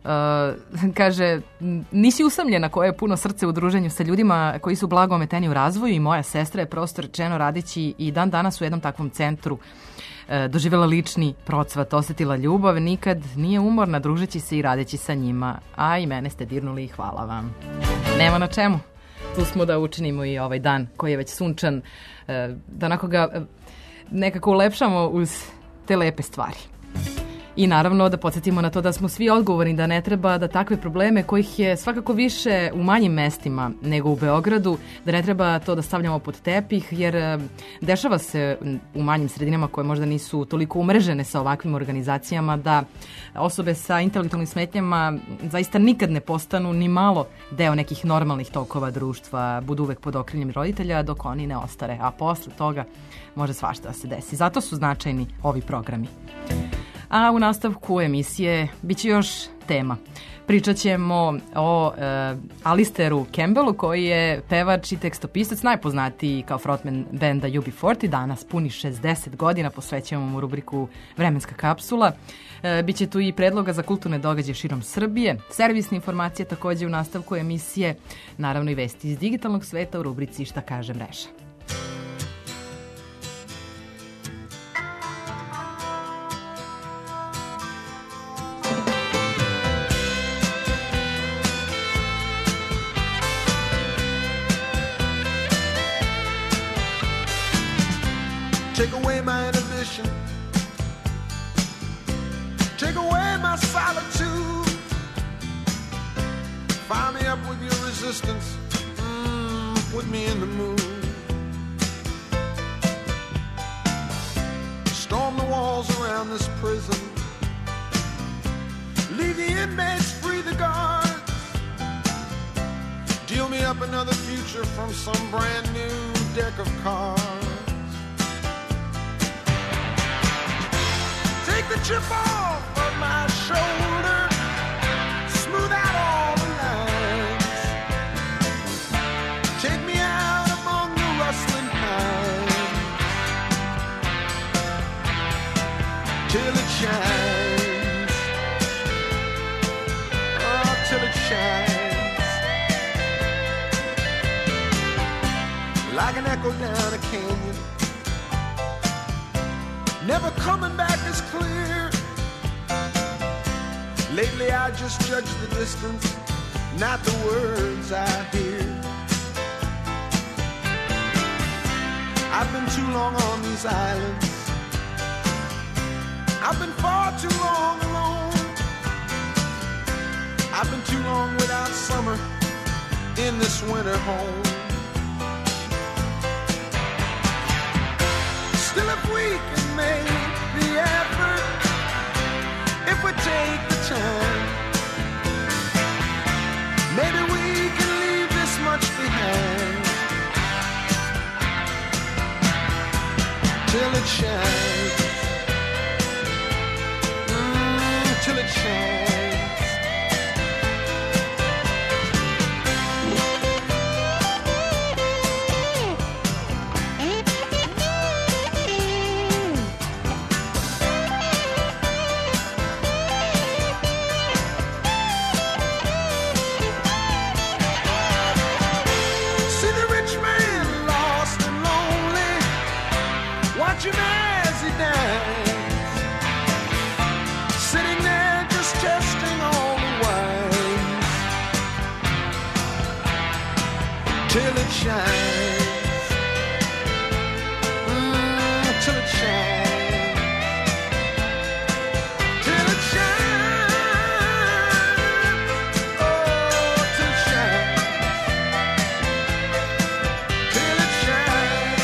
kaže, nisi usamljena koja je puno srce u druženju sa ljudima koji su blago ometeni u razvoju i moja sestra je prosto rečeno radeći i dan danas u jednom takvom centru doživjela lični procvat, osjetila ljubav, nikad nije umorna družeći se i radeći sa njima, a i mene ste dirnuli i hvala vam. Nema na čemu. Tu smo da učinimo i ovaj dan koji je već sunčan, da onako ga nekako ulepšamo uz te lepe stvari. I naravno da podsjetimo na to da smo svi odgovorni, da ne treba da takve probleme kojih je svakako više u manjim mestima nego u Beogradu, da ne treba to da stavljamo pod tepih, jer dešava se u manjim sredinama koje možda nisu toliko umrežene sa ovakvim organizacijama da osobe sa intelektualnim smetnjama zaista nikad ne postanu ni malo deo nekih normalnih tokova društva, budu uvek pod okriljem roditelja dok oni ne ostare, a posle toga može svašta da se desi. Zato su značajni ovi programi. A u nastavku emisije bit će još tema. Pričat ćemo o Alisteru Campbellu, koji je pevač i tekstopisac, najpoznatiji kao frontman benda UB40. Danas puni 60 godina, posvećujemo mu rubriku Vremenska kapsula. Biće tu i predloga za kulturne događaje širom Srbije, servisne informacije takođe u nastavku emisije, naravno i vesti iz digitalnog sveta u rubrici Šta kaže mreža. Take away my inhibition. Take away my solitude. Fire me up with your resistance. Put me in the mood. Storm the walls around this prison. Leave the inmates, free the guards. Deal me up another future from some brand new deck of cards. Take the chip off of my shoulder, smooth out all the lines. Take me out among the rustling pines till it shines. Oh, till it shines like an echo down a canyon. Never coming back as clear. Lately I just judge the distance, not the words I hear. I've been too long on these islands. I've been far too long alone. I've been too long without summer in this winter home. Still, if we can make the effort, if we take the time, maybe we can leave this much behind till it shines, till it shines. shines. Till it shines. Till it shines. Oh, till it shines. Till it shines.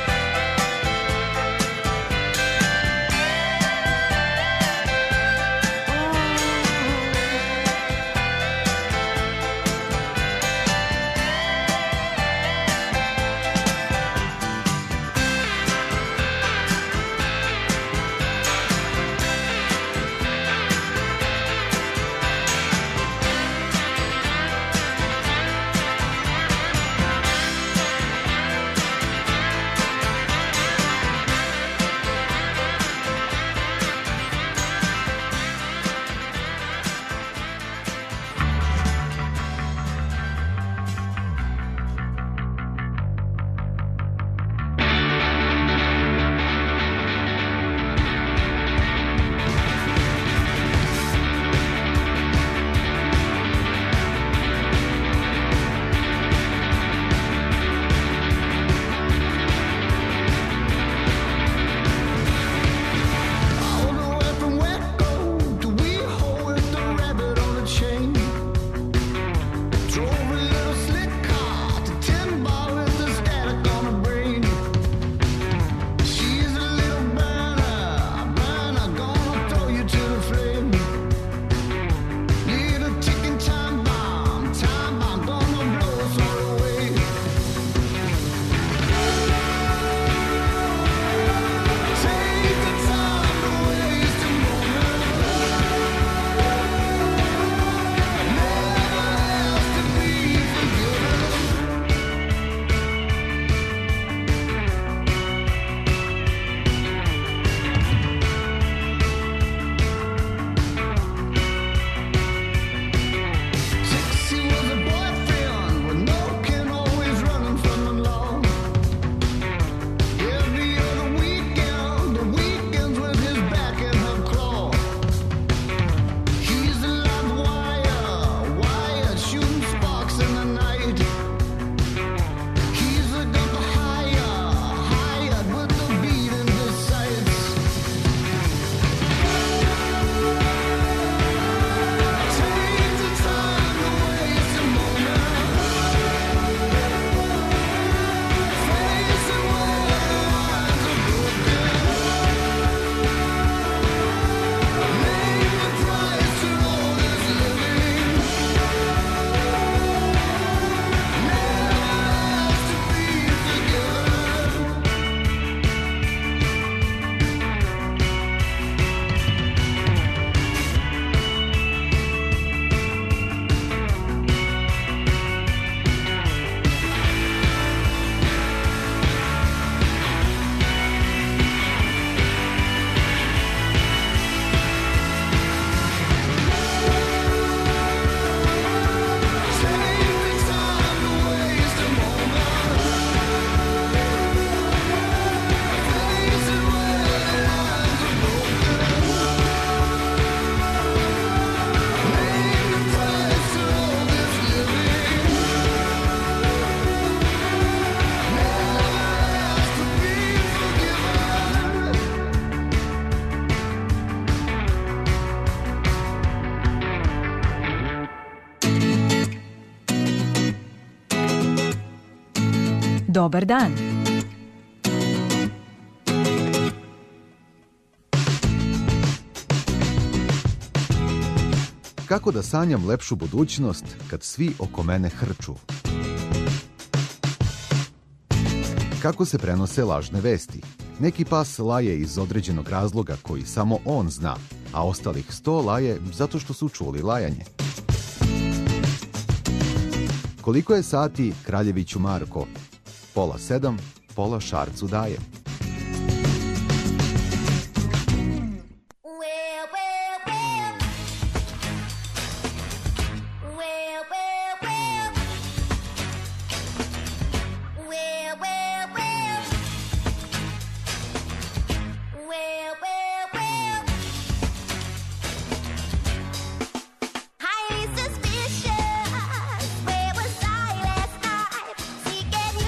Dobar dan. Kako da sanjam lepšu budućnost kad svi oko mene hrču? Kako se prenose lažne vesti? Neki pas laje iz određenog razloga koji samo on zna, a ostalih 100 laje zato što su čuli lajanje. Koliko je sati Kraljeviću Marko? 6:30, pola Šarcu daje. Highly suspicious, where was I last night? Seeking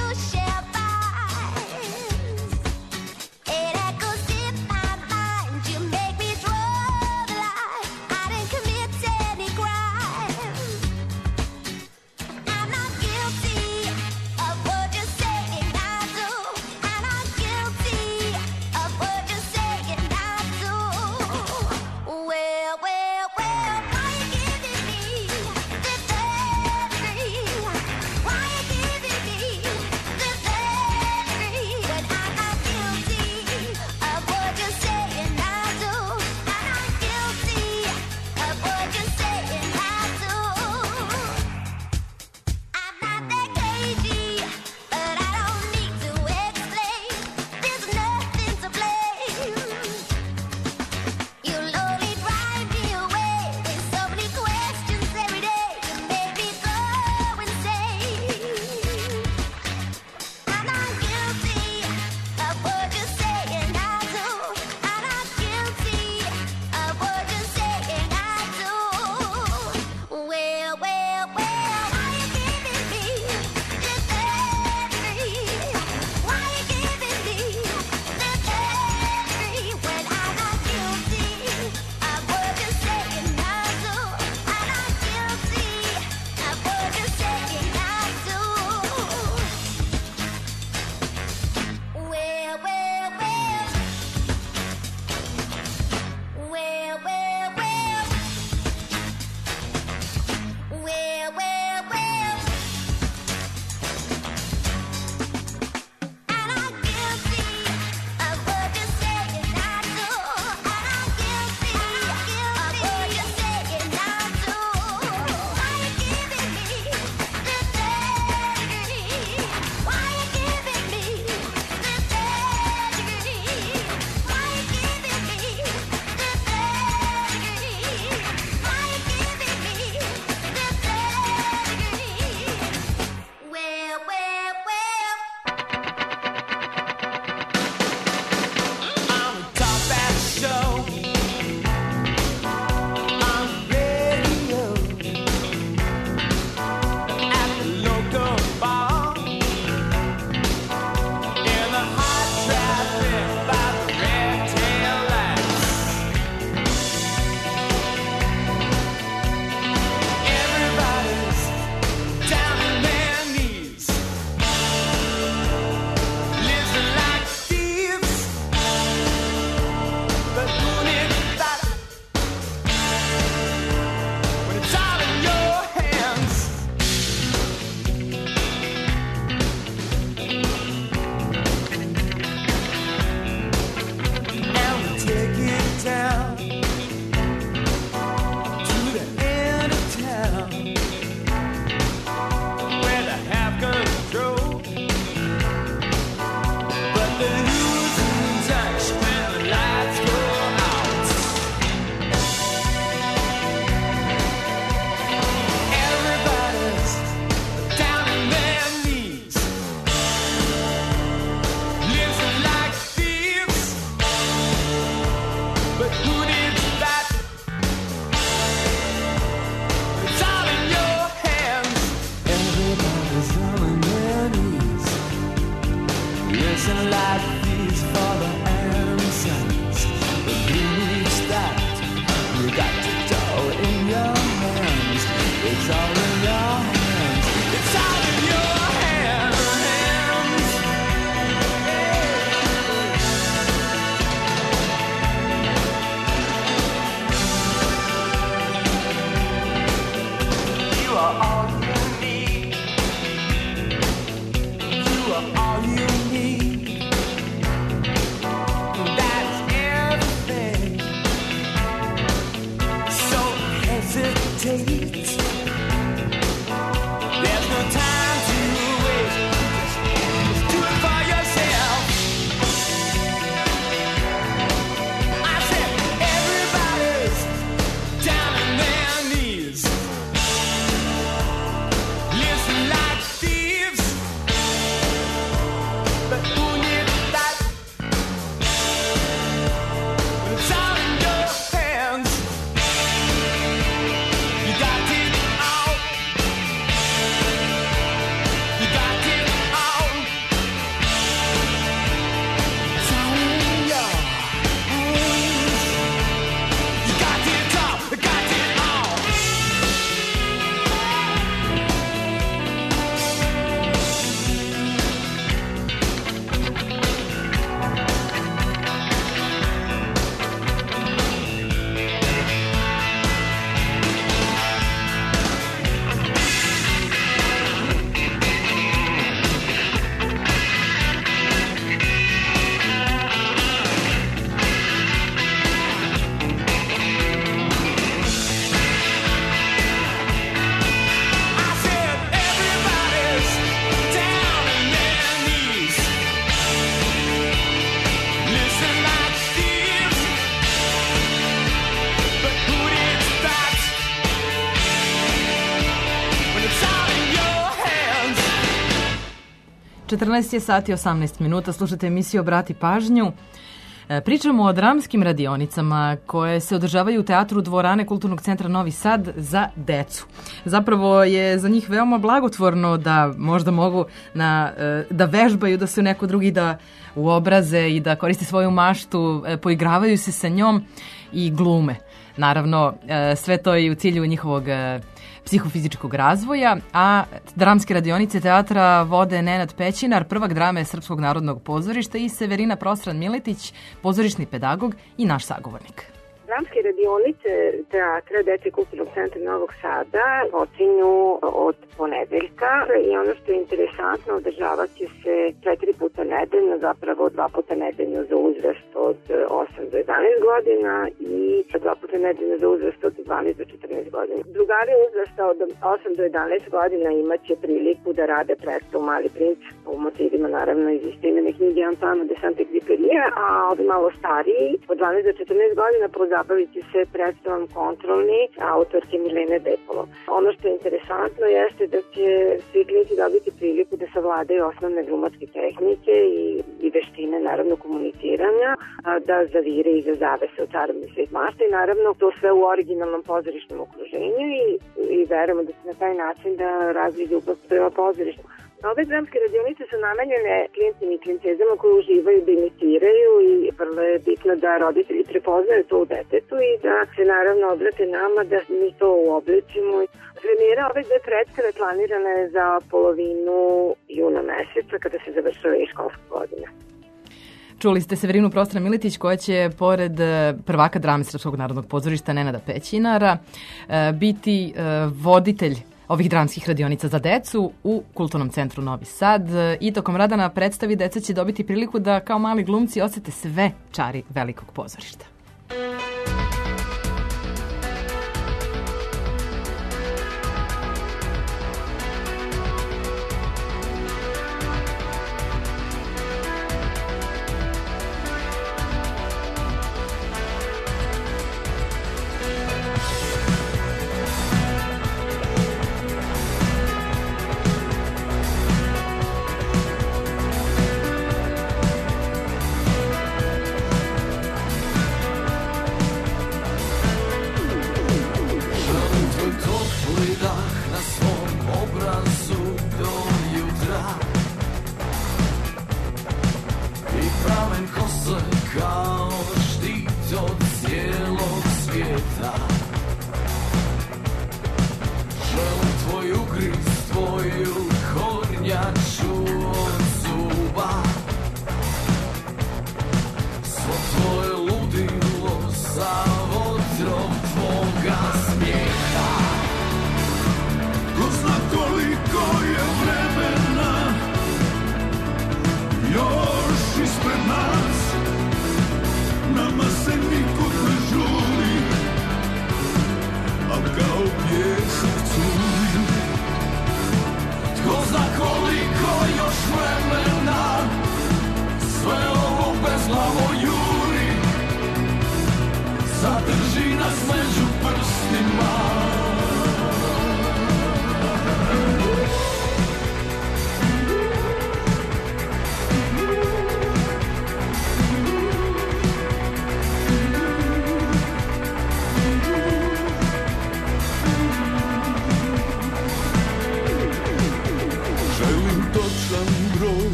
14 je sati 18 minuta, slušate emisiju Obrati pažnju. Pričamo o dramskim radionicama koje se održavaju u teatru Dvorane Kulturnog centra Novi Sad za decu. Zapravo je za njih veoma blagotvorno da možda mogu da vežbaju, da se neko drugi da uobraze i da koriste svoju maštu, poigravaju se sa njom i glume. Naravno, sve to je u cilju njihovog psihofizičkog razvoja, a dramske radionice teatra vode Nenad Pećinar, prvak drame Srpskog narodnog pozorišta, i Severina Prostran-Miletić, pozorišni pedagog i naš sagovornik. Dramske radionice teatra Dečijeg kulturnog centra Novog Sada počinju od ponedeljka i ono što je interesantno, održavat će se 4 puta nedeljno, zapravo 2 puta nedeljno za uzrast od 8 do 11 godina i 2 puta nedeljno za uzrast od 12 do 14 godina. Drugari uzrasta od 8 do 11 godina imat će priliku da rade predstavu Mali princ u motivima naravno iz istoimene knjige Antoana de Saint-Exupéry, a ovi malo stariji od 12 do 14 godina pozabavit će se predstavom Kontrolni autorke Milene Depolo. Ono što je interesantno jeste da će svi klinci dobiti priliku da savladaju osnovne glumačke tehnike i veštine naravno komuniciranja, da zavire i zazave se u čarobni svet mašta i naravno to sve u originalnom pozorišnom okruženju i verujemo da će na taj način da razviju ljubav prema pozorištu. Ove dramske radionice su namenjene klincima i klincezama koji uživaju da imitiraju i vrlo je bitno da roditelji prepoznaju to u detetu i da se naravno obrate nama da mi to uobličimo. Premijera ove dve predstave planirana je za polovinu juna meseca kada se završava i školska godina. Čuli ste Severinu Prostran-Miletić koja će pored prvaka drame Srpskog narodnog pozorišta Nenada Pećinara biti voditelj ovih dramskih radionica za decu u Kulturnom centru Novi Sad i tokom rada na predstavi deca će dobiti priliku da kao mali glumci osete sve čari velikog pozorišta.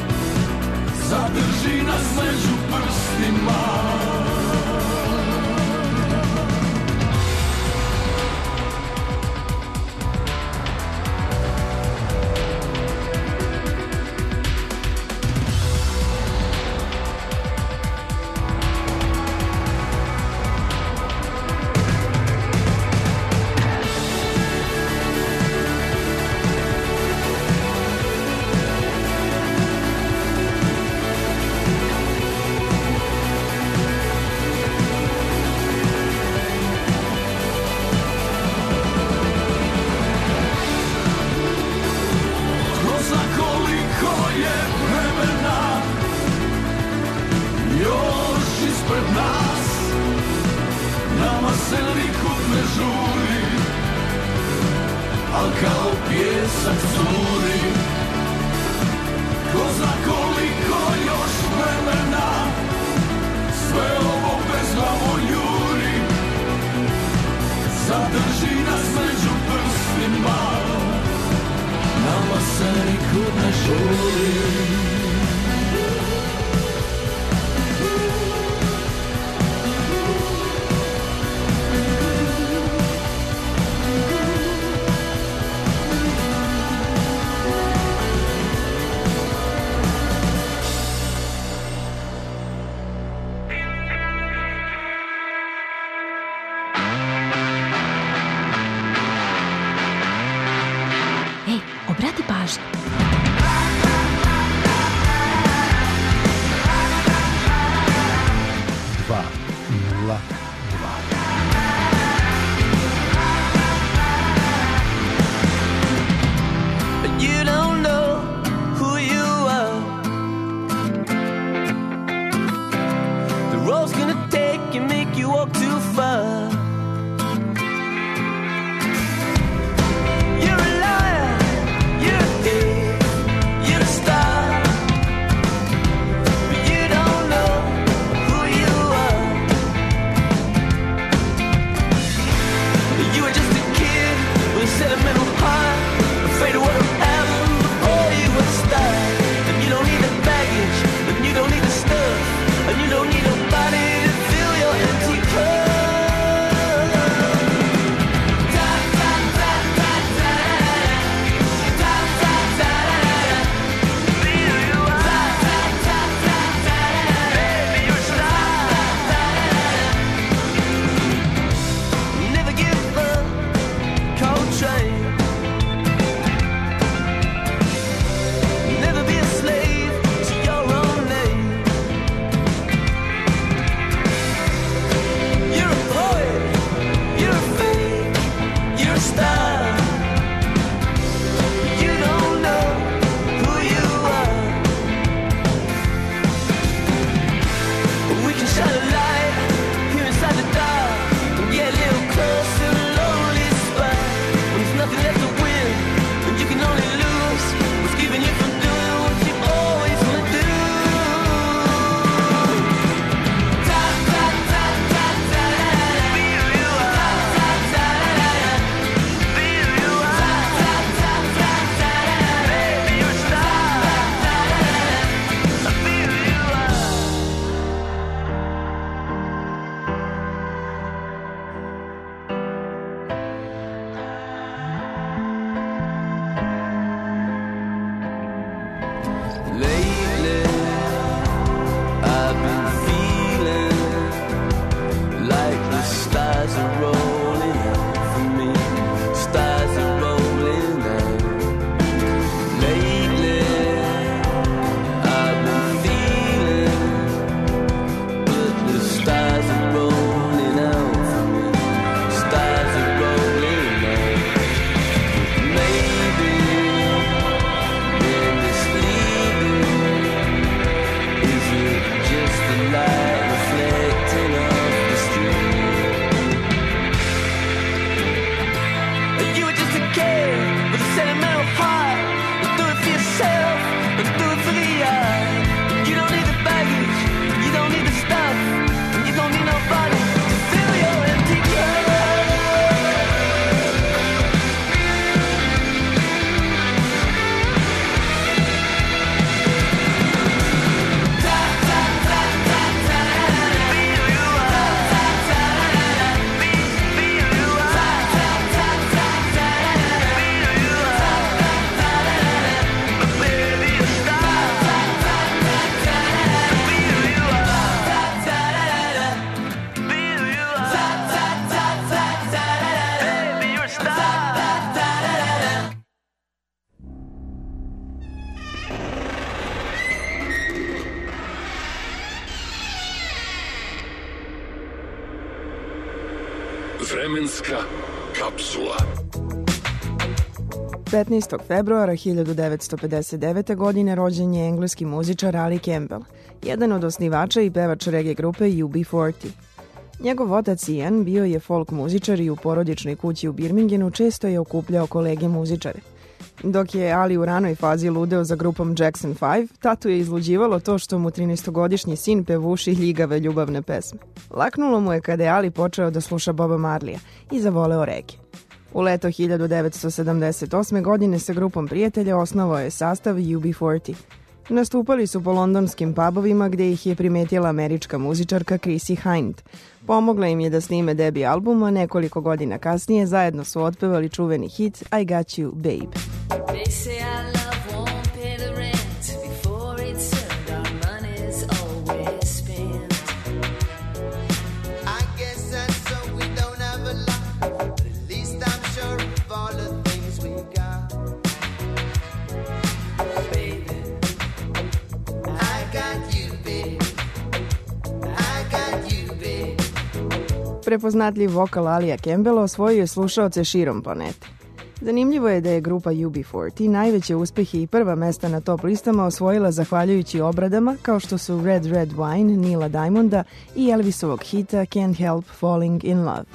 Zadrži nas među prstima. al kao pjesak curi. Ko zna koliko još vremena sve ovo bezglavo juri. Zadrži nas među prstima, nama se nikud ne žuri. Obrati pažnju. Dva, nula, dva. You don't know who you are. The road's gonna take and make you walk too far. You're a liar, you're a thief, you're a star. But you don't know who you are. You were just a kid with a sentimental heart, afraid of what will happen before you would start. And you don't need the baggage, and you don't need the stuff, and you don't need nobody to fill your empty cup. Never give up, Coltrane. Never be a slave to your own name. You're a poet, you're a fake, you're a star. You don't know who you are. We can shine a light here inside the dark and get a little closer to a lonely spot. When there's nothing left to win, and you can only lose what's keeping you from doing what you always want to do. Ta ta ta ta ta, be who you are. Ta ta ta ta, be who you are. Ta ta ta ta, baby you're a star. Ta ta ta, be who you are. Lately, I've been feeling like the stars are rolling out for me. Stars are rolling out. Lately, I've been feeling, but the stars are rolling out for me. Stars are rolling out. Maybe in this leaving, is it just the light reflecting off the street? You were just a kid with a sentimental heart. Do it for yourself and do it for the art. You don't need the baggage, you don't need the stuff, and you don't need nobody to fill your empty cup. Ta ta ta ta ta, be who you are. Ta ta ta, be who you are. Ta ta ta ta, be who you are. Ta ta ta, baby you're a star. Ta ta ta ta, be who you are. Ta ta ta, be who you are. Ta ta ta ta, baby you're a star. Ta ta ta. Vremenska kapsula. 15. februara 1959. godine rođen je engleski muzičar Ali Campbell, jedan od osnivača i pevač reggae grupe UB40. Njegov otac Ian bio je folk muzičar i u porodičnoj kući u Birmingenu često je okupljao kolege muzičare. Dok je Ali u ranoj fazi ludeo za grupom Jackson 5, tatu je izluđivalo to što mu 13-godišnji sin pevuši ljigave ljubavne pesme. Laknulo mu je kada je Ali počeo da sluša Boba Marleya i zavoleo rege. U leto 1978. godine sa grupom prijatelja osnovao je sastav UB40. Nastupali su po londonskim pubovima gde ih je primetila američka muzičarka Chrissie Hynde. Pomogla im je da snime debi album, a nekoliko godina kasnije zajedno su otpevali čuveni hit I Got You, Babe. They say our love won't pay the rent before it's earned. Our money's always spent. I guess that's so we don't have a lot, but at least I'm sure of all the things we got. Baby, I got you, baby. I got you, baby. Prepoznatljiv vokal Alija Campbella osvojio je slušaoce širom planete. Zanimljivo je da je grupa UB40 najveće uspehe i prva mesta na top listama osvojila zahvaljujući obradama kao što su Red Red Wine Neila Diamonda i Elvisovog hita Can't Help Falling in Love.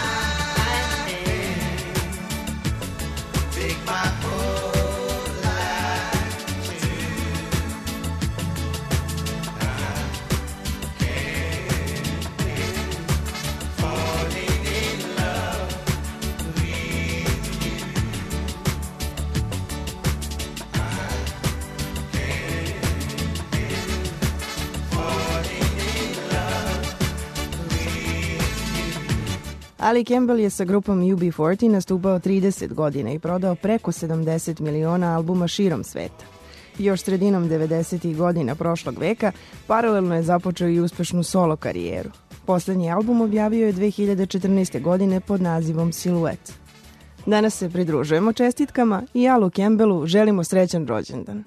Ali Campbell je sa grupom UB40 nastupao 30 godina i prodao preko 70 miliona albuma širom sveta. Još sredinom 90. godina prošlog veka paralelno je započeo i uspešnu solo karijeru. Poslednji album objavio je 2014. godine pod nazivom Silhouette. Danas se pridružujemo čestitkama i Alu Campbellu želimo srećan rođendan.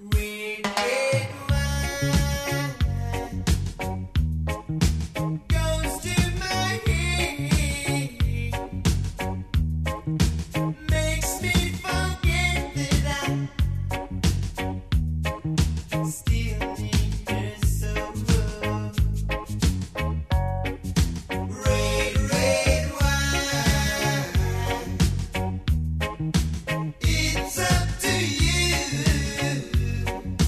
It's up to you.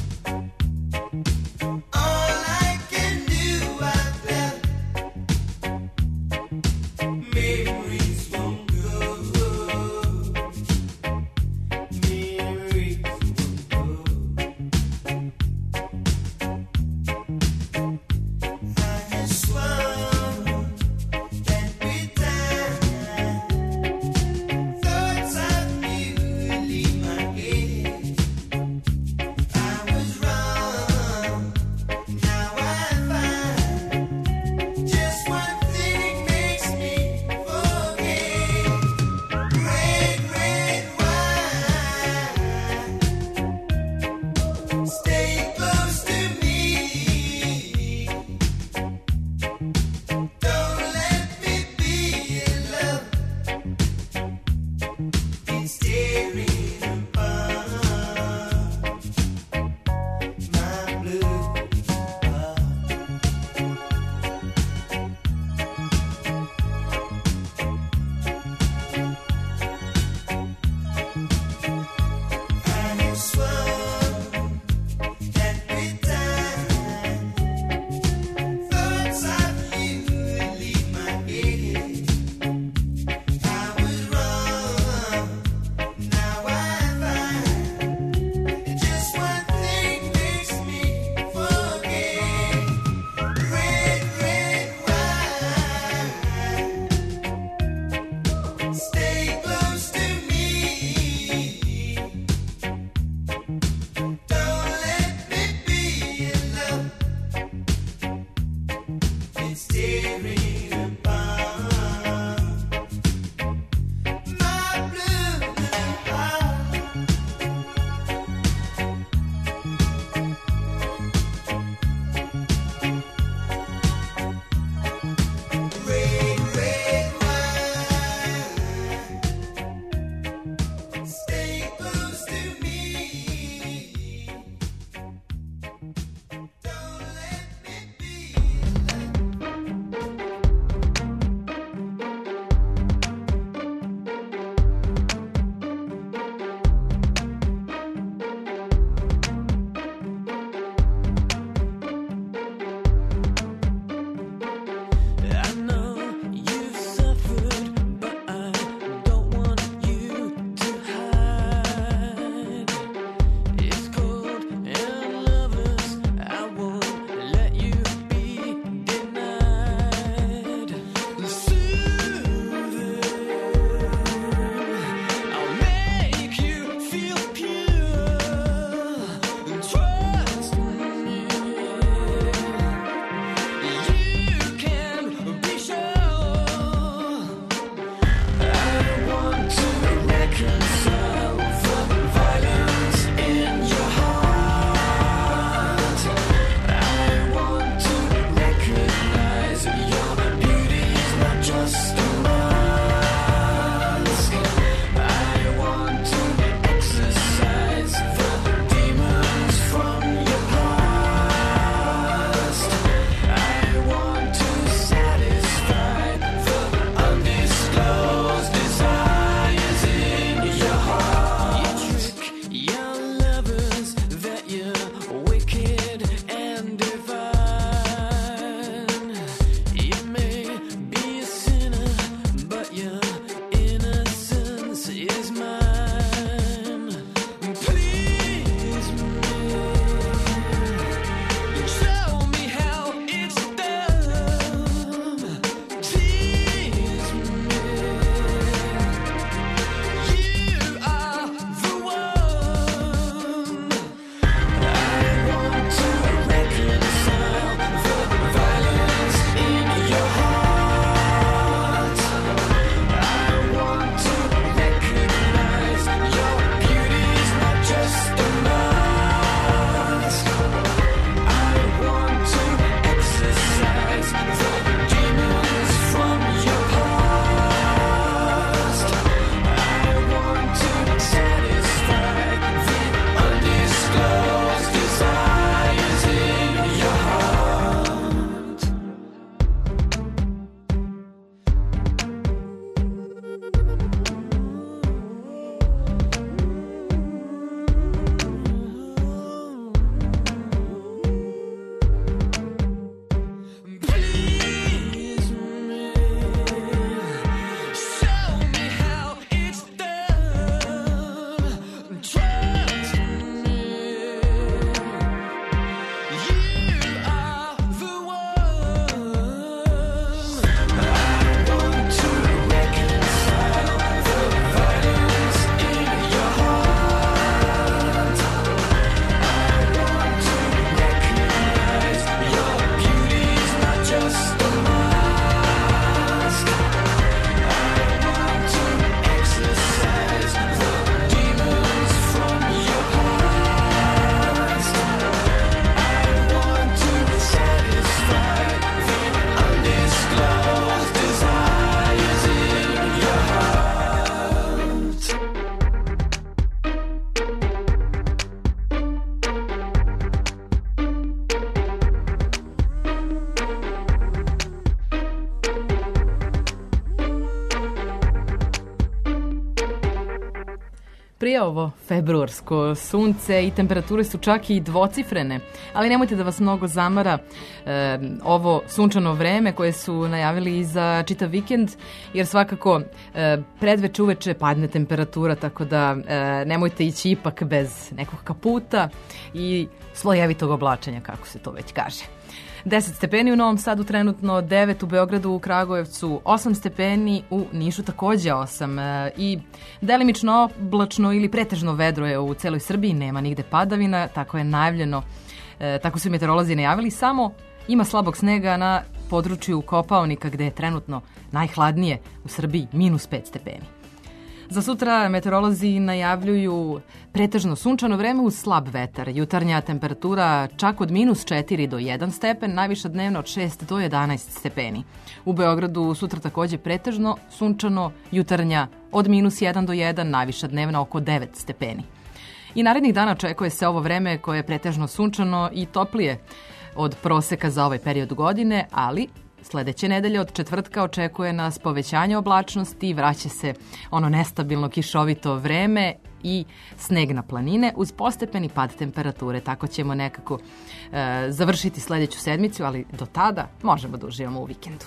Prijavo februarsko sunce i temperature su čak i dvocifrene, ali nemojte da vas mnogo zamara ovo sunčano vreme koje su najavili i za čitav vikend, jer svakako predveče uveče padne temperatura, tako da nemojte ići ipak bez nekog kaputa i slojevitog oblačenja, kako se to već kaže. 10 stepeni u Novom Sadu trenutno, 9 u Beogradu, u Kragujevcu, 8 stepeni u Nišu takođe 8 i delimično oblačno ili pretežno vedro je u celoj Srbiji, nema nigde padavina, tako je najavljeno, tako su meteorolozi najavili, samo ima slabog snega na području Kopaonika gde je trenutno najhladnije u Srbiji, -5 stepeni. Za sutra meteorolozi najavljuju pretežno sunčano vreme uz slab vetar. Jutarnja temperatura čak od -4 do 1 stepen, najviša dnevna od 6 do 11 stepeni. U Beogradu sutra takođe pretežno sunčano, jutarnja od -1 do 1, najviša dnevna oko 9 stepeni. I narednih dana očekuje se ovo vreme koje je pretežno sunčano i toplije od proseka za ovaj period godine, ali sledeće nedelje od četvrtka očekuje nas povećanje oblačnosti, vraća se ono nestabilno kišovito vreme i sneg na planine uz postepeni pad temperature. Tako ćemo nekako završiti sledeću sedmicu, ali do tada možemo da uživamo u vikendu.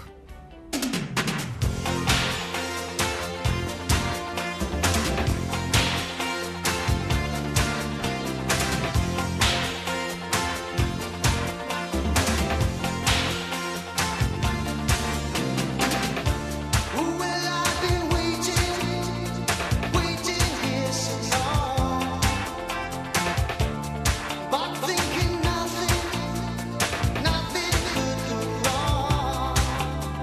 Thinking nothing could go wrong.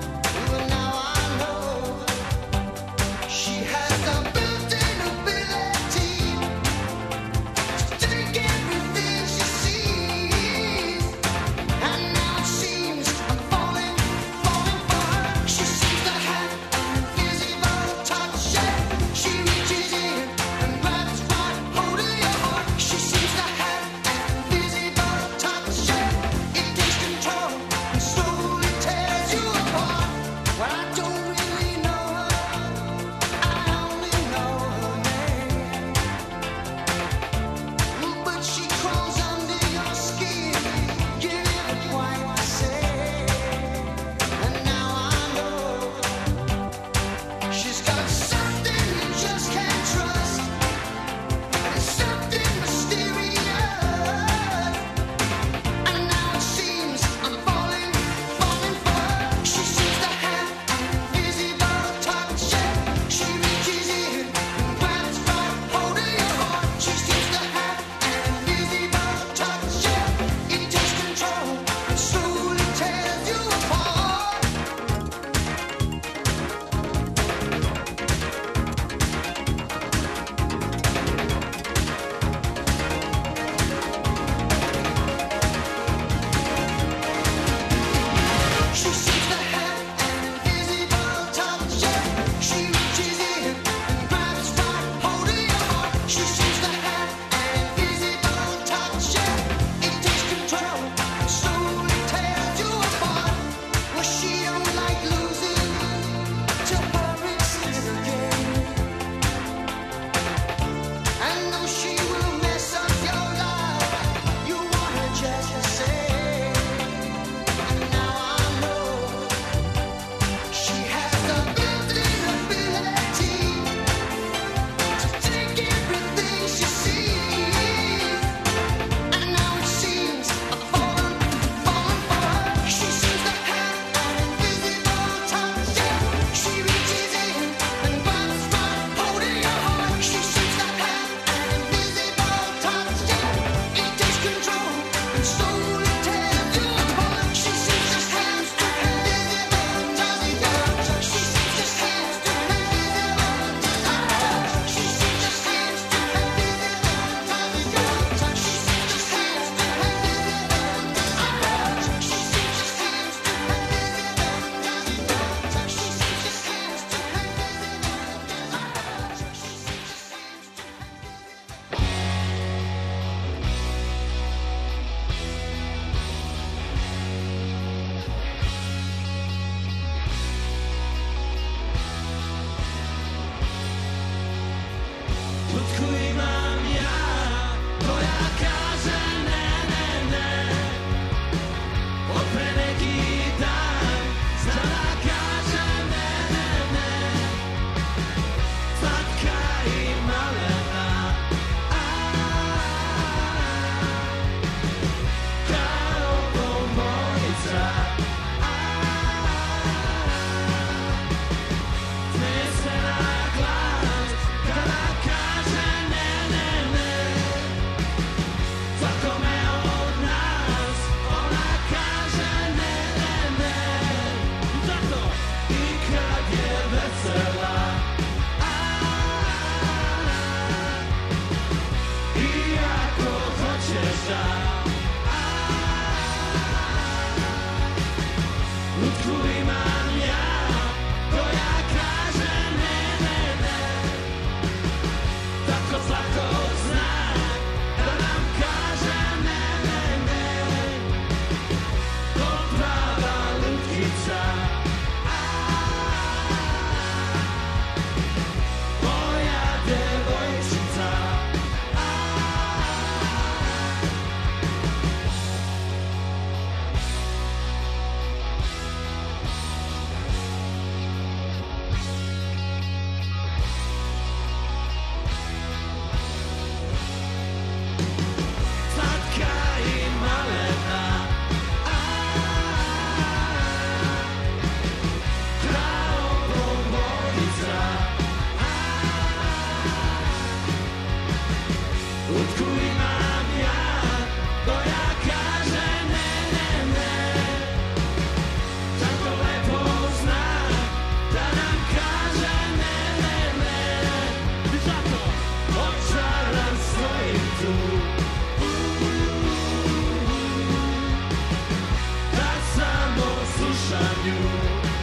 Lutku imam ja, koja kaže ne, ne, ne. Tako lepo zna da nam kaže ne, ne, ne. I zato očaran stojim tu. Da samo slušam nju.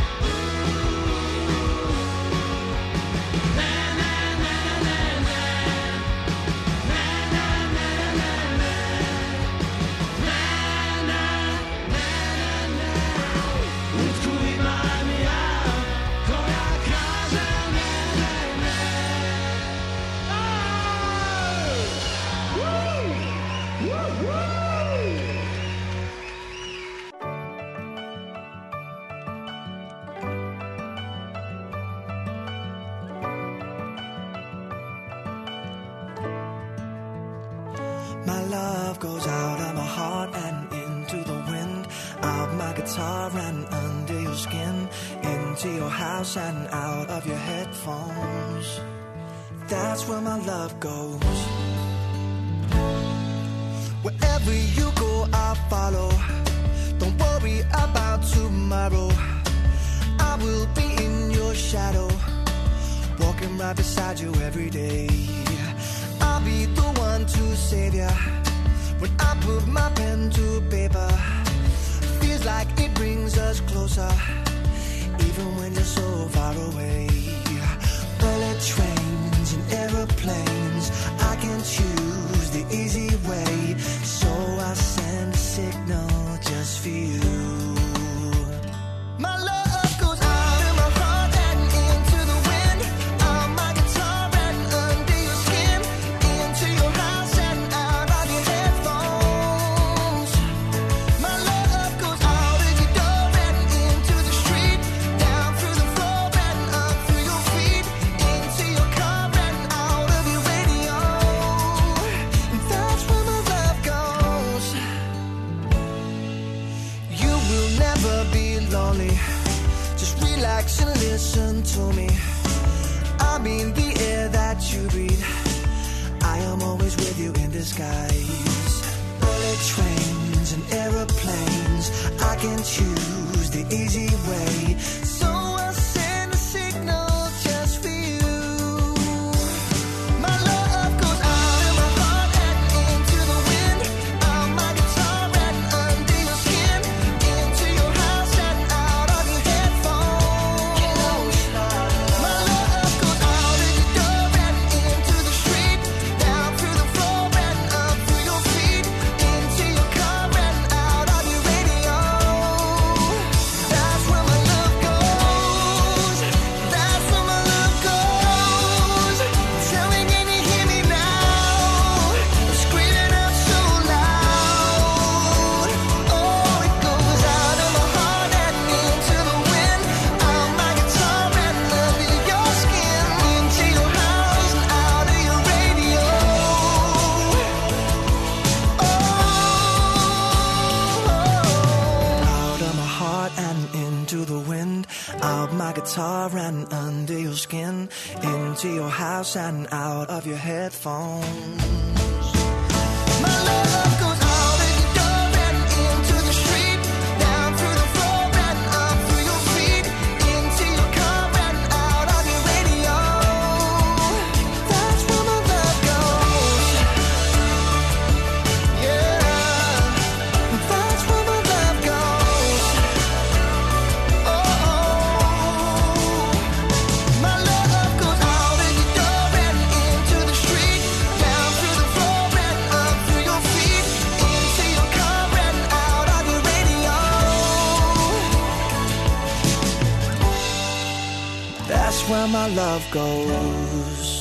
My love goes out of my heart and into the wind, out my guitar and under your skin, into your house and out of your headphones. That's where my love goes. Wherever you go, I'll follow. Don't worry about tomorrow. I will be in your shadow, walking right beside you every day. I'll be the one to save ya when I put my pen to paper. Feels like it brings us closer, even when you're so far away. Bullet trains and aeroplanes, I can choose the easy way, so I send a signal just for you. My love goes out of my heart and into the wind, out my guitar and under your skin, into your house and out of your headphones. My love goes out of your door and into the street, down through the floor and up through your feet, into your car and out of your radio. And that's where my love goes. You will never be lonely. Just relax and listen to me. I'm in the air that you breathe. I am always with you in disguise. Bullet trains and aeroplanes, I can choose the easy way, so I'll send a signal just for you. My love goes out of my heart and into the wind, out my guitar and under your skin, into your house and out of your headphones. My love goes out of your door and into the street, down through the floor and up through your feet, into your car and out of your radio. That's where my love goes. That's where my love goes. Tell me, can you hear me now? I'm screaming out so loud. Oh, it goes out of my heart and into the wind, out my guitar and under your skin, into your house and out of your radio. Out of my heart and into the wind, out my guitar and under your skin, into your house and out of your headphones. My love goes out of your door and into the street, down through the floor and up through your feet, into your car and out of your radio. That's where my love goes. Yeah, that's where my love goes. Oh, my love goes out of your door and into the street, down through the floor and up through your feet, into your car and out of your radio. That's where my love goes.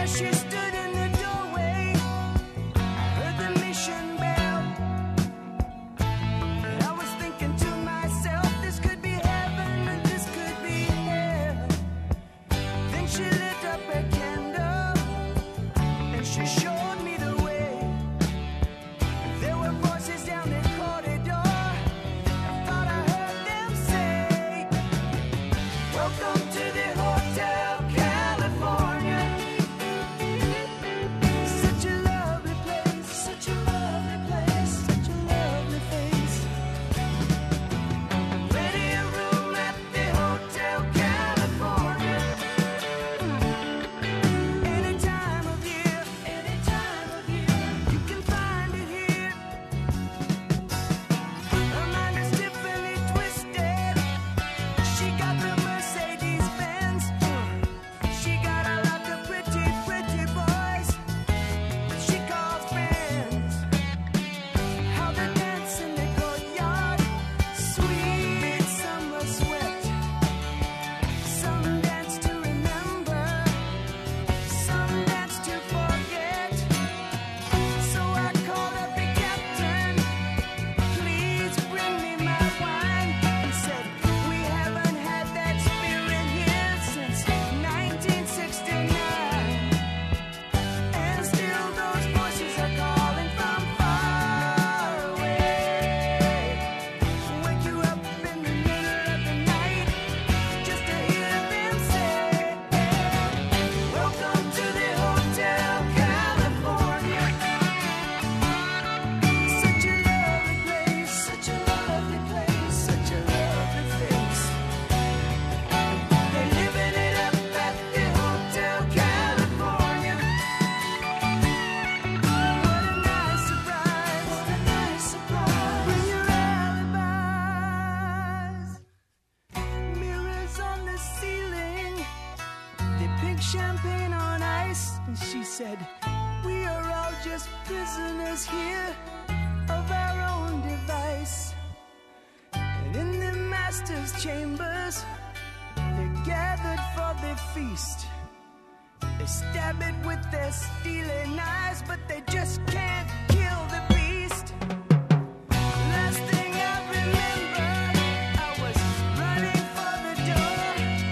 As she stood in the doorway, I heard the mission bell. And I was thinking to myself, this could be heaven and this could be hell. Then she lit up a candle and she showed me the way. There were voices down the corridor. I thought I heard them say, welcome to the Hotel California. Such a lovely place, such a lovely place, such a lovely face. Plenty of room at the Hotel California. Any time of year, you can find it here. Her mind is differently twisted. She got the Mercedes Benz. She got a lot of pretty, pretty boys she calls friends. How they dance in the courtyard, sweet summer sweat. Some dance to remember, some dance to forget. So I called up the captain, please bring me my wine. He said, we haven't had that spirit here since 1969. And still those voices are calling from far away. Wake you up in the middle of the night just to hear them say, welcome to the Hotel California. Such a lovely place, such a lovely place, such a lovely face. They're living it up at the Hotel California. What a nice surprise, what a nice surprise. Bring your alibis. Mirrors on the ceiling, they pink champagne on ice. And she said, we are all just prisoners here of our own device. And in the master's chambers, they're gathered for the feast. They stab it with their steely knives, but they just can't kill the beast. Last thing I remember, I was running for the door.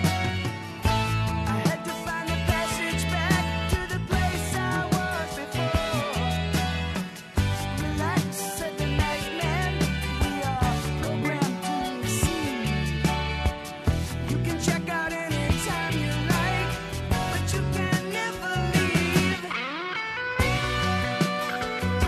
I had to find a passage back to the place I was before. Relax, said the night man, we are programmed to receive. You can check out anytime you like, but you can never leave.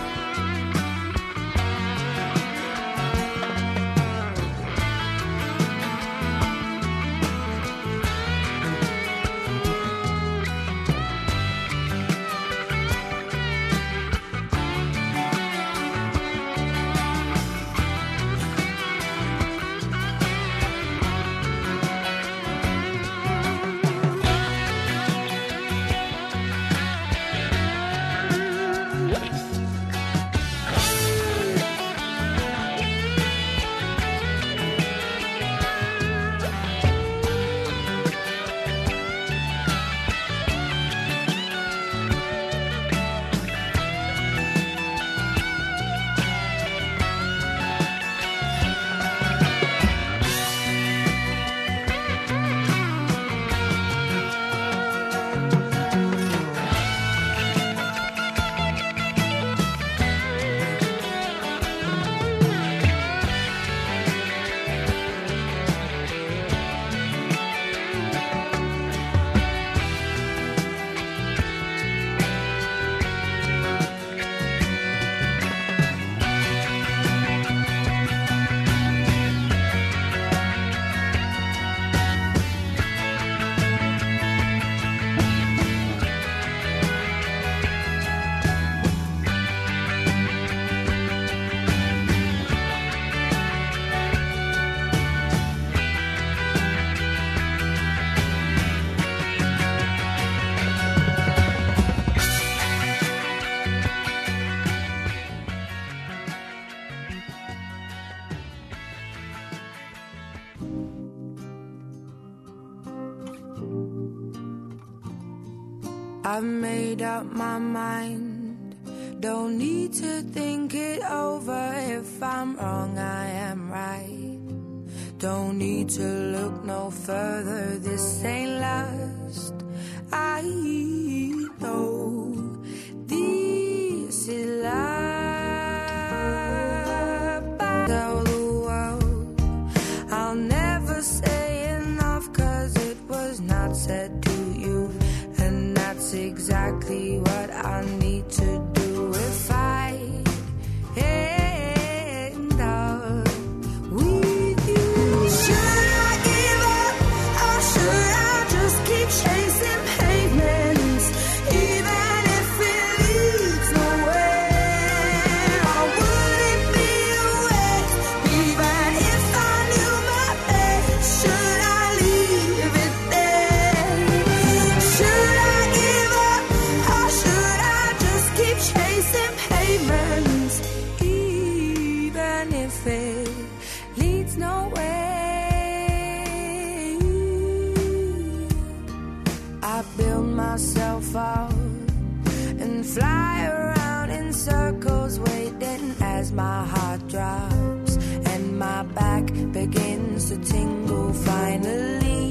I've made up my mind. Don't need to think it over. If I'm wrong, I am right. Don't need to look no further. This ain't last. I know this is life. Tell the world I'll never say enough, 'cause it was not said to you, and that's exactly what I need to do if I end up with you. Should I give up, or should I just keep chasing pavements, even if it leads nowhere? Or would it be a waste, even if I knew my best? Should I leave it there? Should I give up, or should I just keep chasing pavements, even if it leads nowhere? I build myself up and fly around in circles, waiting as my heart drops and my back begins to tingle. Finally,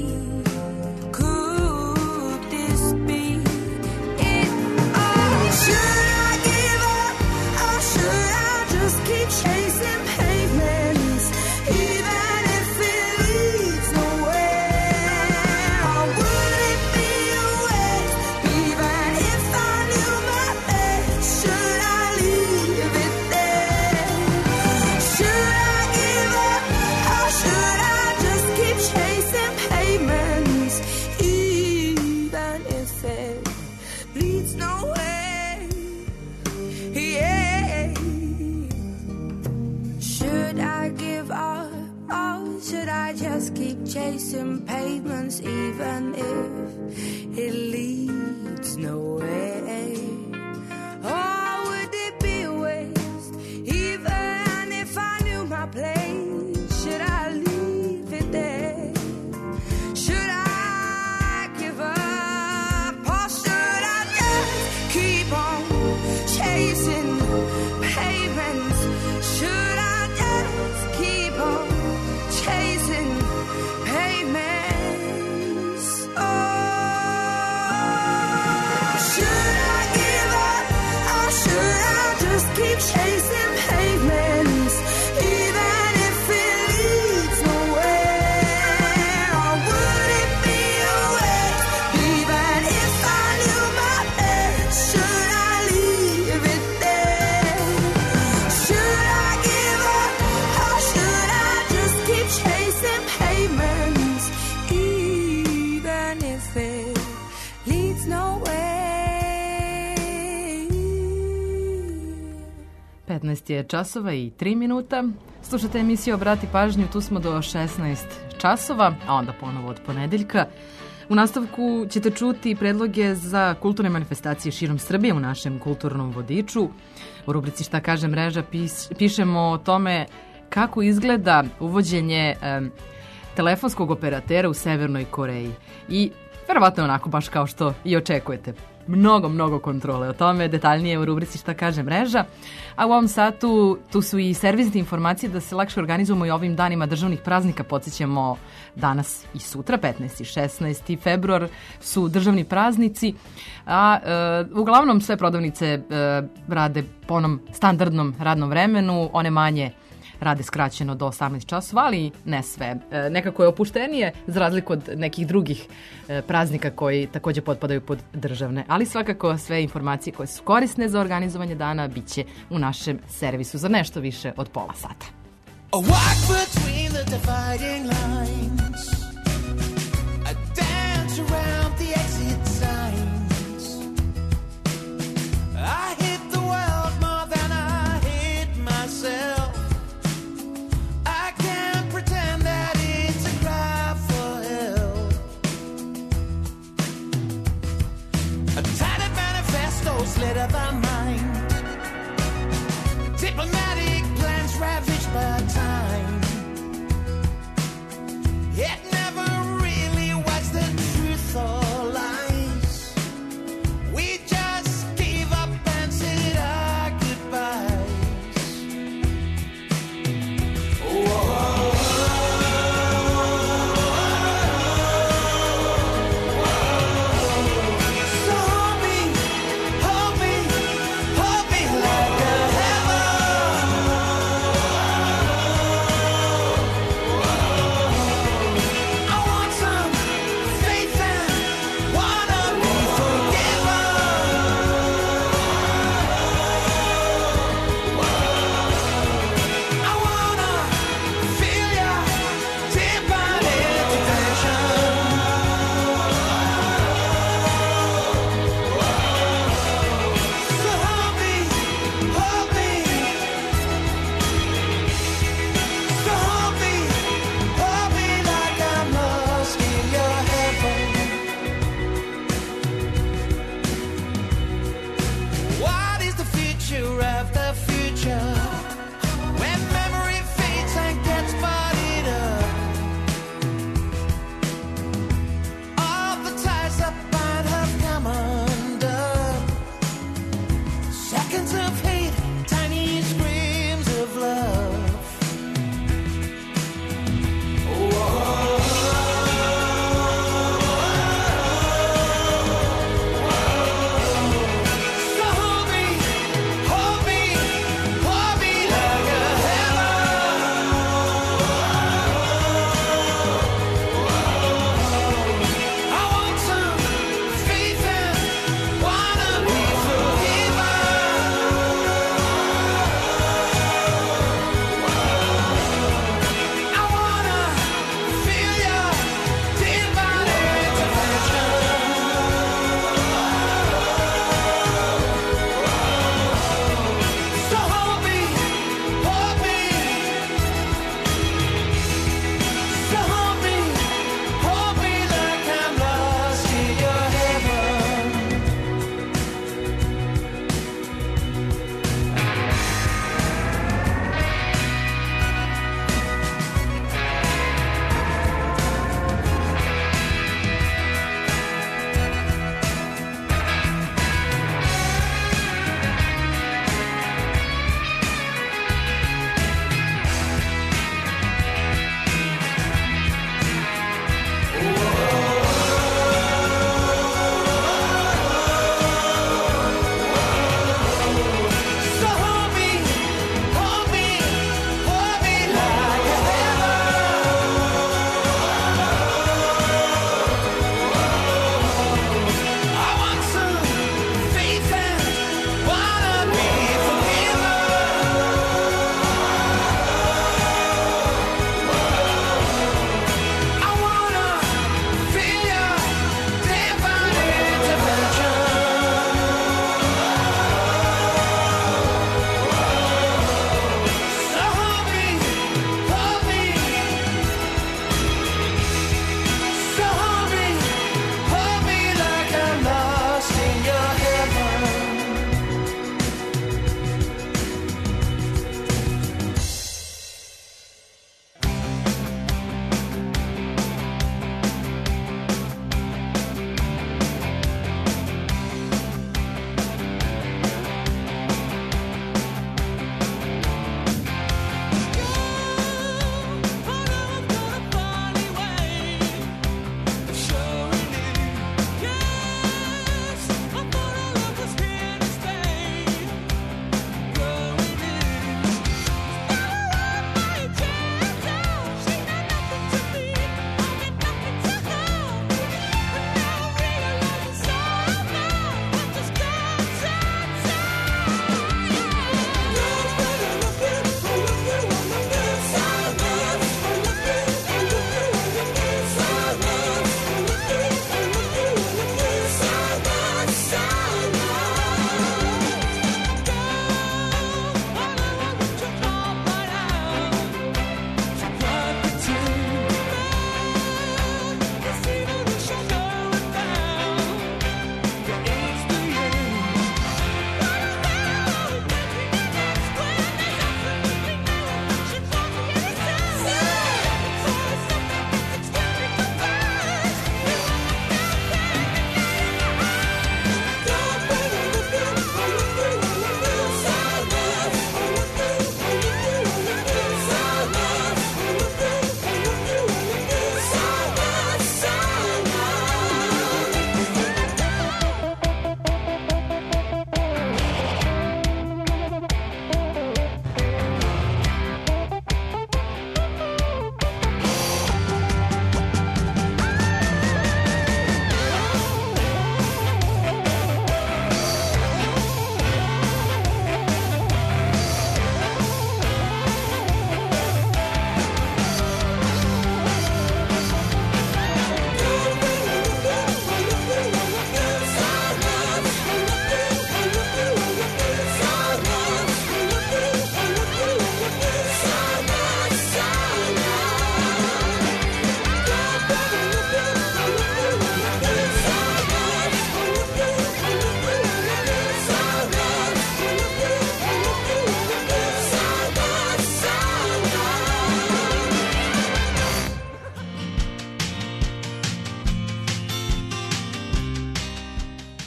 could this be it? Oh, should I give up, or should I just keep chasing pavements, even if it leads nowhere? Or would it be a waste, even if I knew my best? Should I leave it there? Should I give up, or should I just keep chasing pavements, even if it leads nowhere? Yeah. Should I give up, or should I just keep chasing pavements, even if it leads nowhere? Or would it be a waste, even if I knew my place? Should I leave it there? Should I give up, or should I just keep on chasing pavements? Should I just keep on chasing pavements? Oh, should I give up, or should I just keep chasing pavements, even if it leads nowhere? Or would it be a waste, even if I knew my best? Should I leave it there? Should I give up, or should I just keep chasing pavements, even if it leads nowhere? 15 je časova i 3 minuta. Slušate emisiju Obrati pažnju, tu smo do 16 časova, a onda ponovo od ponedeljka. U nastavku ćete čuti predloge za kulturne manifestacije širom Srbije u našem kulturnom vodiču. U rubrici Šta kaže mreža pišemo o tome kako izgleda uvođenje telefonskog operatera u Severnoj Koreji. I verovatno onako baš kao što i očekujete. Mnogo kontrole o tome, detaljnije u rubrici Šta kaže mreža. A u ovom satu tu su i servisne informacije da se lakše organizujemo i ovim danima državnih praznika. Podsjećamo danas i sutra, 15. i 16. februar su državni praznici, a uglavnom sve prodavnice rade po onom standardnom radnom vremenu, one manje rade skraćeno do 18 časova, ali ne sve. Nekako je opuštenije, za razliku od nekih drugih praznika koji također potpadaju pod državne. Ali svakako sve informacije koje su korisne za organizovanje dana bit će u našem servisu za nešto više od pola sata. A walk between the dividing lines, a dance around the exit signs. I hit the world more than I hit myself. I can't pretend that it's a cry for help. A tiny manifesto slit of our mind, diplomatic plans ravaged by time.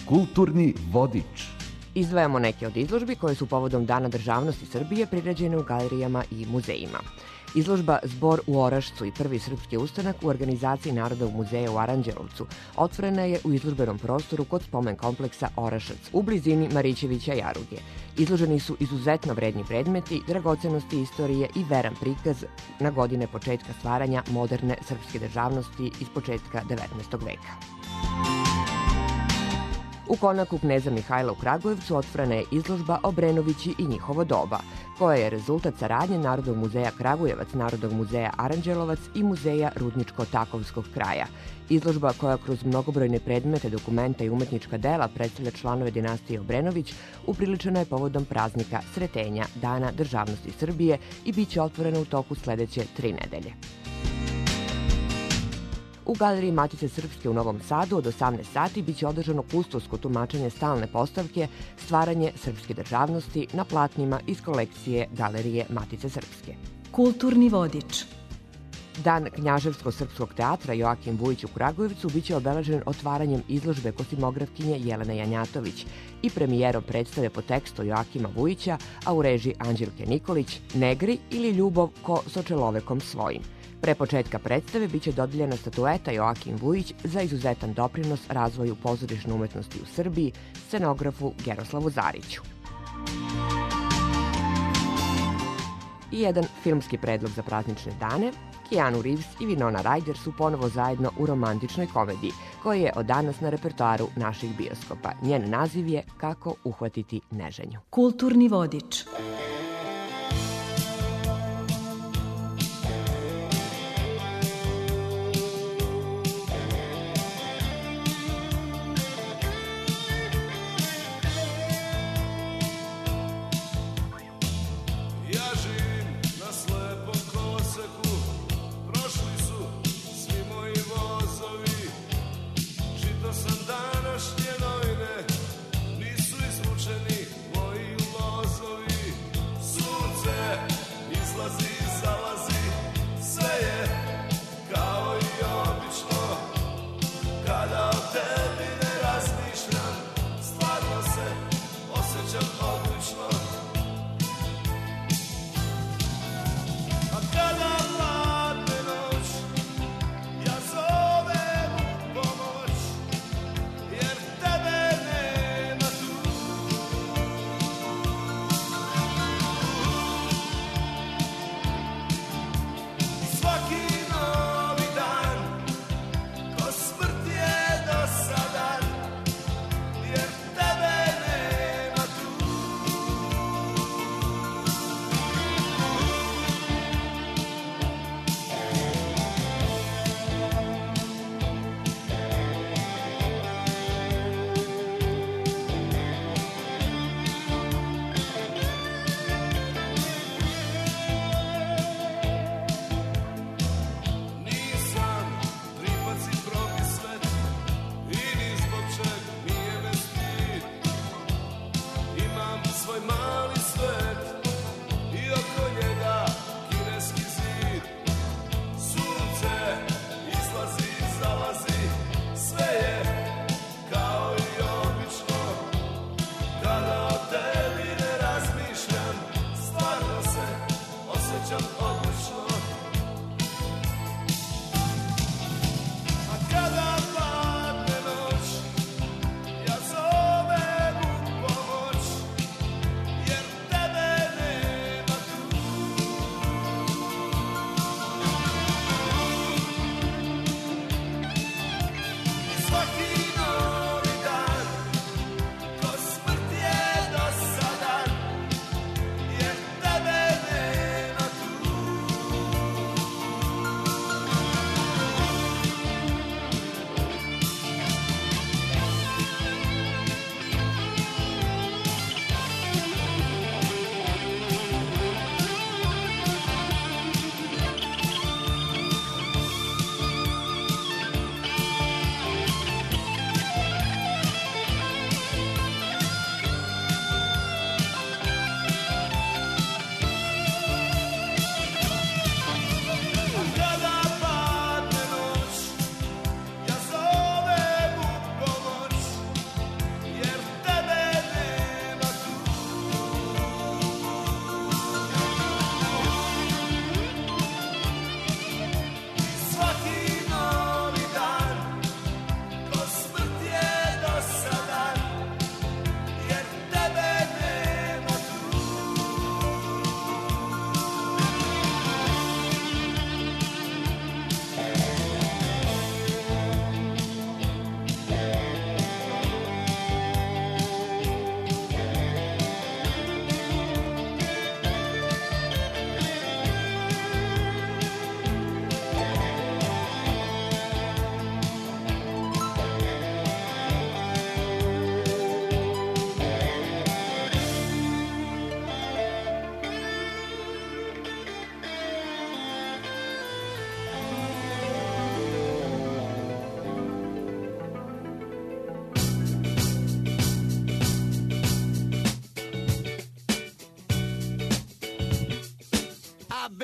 Kulturni vodič. Izdvajamo neke od izložbi koje su povodom Dana državnosti Srbije priređene u galerijama i muzejima. Izložba Zbor u Orašcu i Prvi srpski ustanak u organizaciji Narodnog muzeja u Aranđelovcu otvorena je u izložbenom prostoru kod spomen kompleksa Orašac u blizini Marićevića jaruge. Izloženi su izuzetno vredni predmeti, dragocenosti istorije i veran prikaz na godine početka stvaranja moderne srpske državnosti iz početka 19. veka. U konaku Kneza Mihajla u Kragujevcu otvorena je izložba Obrenovići i njihovo doba, koja je rezultat saradnje Narodnog muzeja Kragujevac, Narodnog muzeja Aranđelovac i Muzeja Rudničko-Takovskog kraja. Izložba koja kroz mnogobrojne predmete, dokumenta i umetnička dela predstavlja članove dinastije Obrenović upriličena je povodom praznika Sretenja, Dana državnosti Srbije i bit će otvorena u toku sledeće 3 nedelje. U Galeriji Matice Srpske u Novom Sadu od 18 sati biće održano kustosko tumačenje stalne postavke Stvaranje srpske državnosti na platnima iz kolekcije Galerije Matice Srpske. Kulturni vodič. Dan Knjaževsko-srpskog teatra Joakim Vujić u Kragujevcu biće obeležen otvaranjem izložbe kostimografkinje Jelene Janjatović i premijerom predstave po tekstu Joakima Vujića, a u režiji Anđelke Nikolić, Negri ili Ljubov ko so čelovekom svojim. Pre početka predstave biće dodeljena statueta Joakim Vujić za izuzetan doprinos razvoju pozorišne umetnosti u Srbiji scenografu Geroslavu Zariću. I jedan filmski predlog za praznične dane. Keanu Reeves i Winona Ryder su ponovo zajedno u romantičnoj komediji, koja je od danas na repertoaru naših bioskopa. Njen naziv je Kako uhvatiti neženju. Kulturni vodič. Ja živim na slepom koloseku, prošli su svi moji vozovi. Čitao sam današnje novine, nisu izvučeni moji lozovi.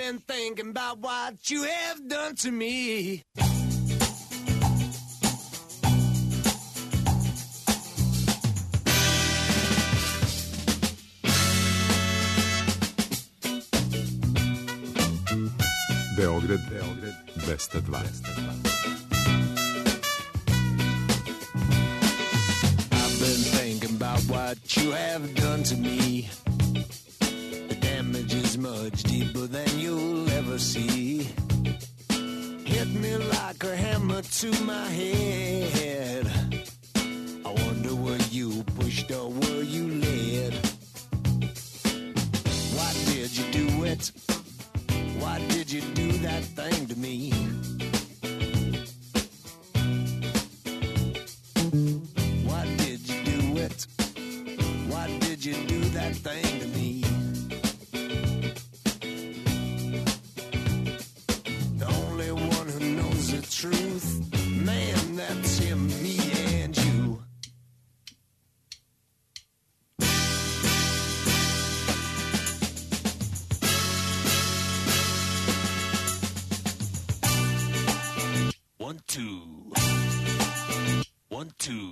been thinking about what you have done to me. Beograd 202. I've been thinking about what you have done to me. The damage is much deeper than you'll ever see. Hit me like a hammer to my head. I wonder were you pushed or were you led? Why did you do it? Why did you do that thing to me? Why did you do it? Why did you do that thing to me? The only one who knows the truth, man, that's him, me and you. One, two. One, two.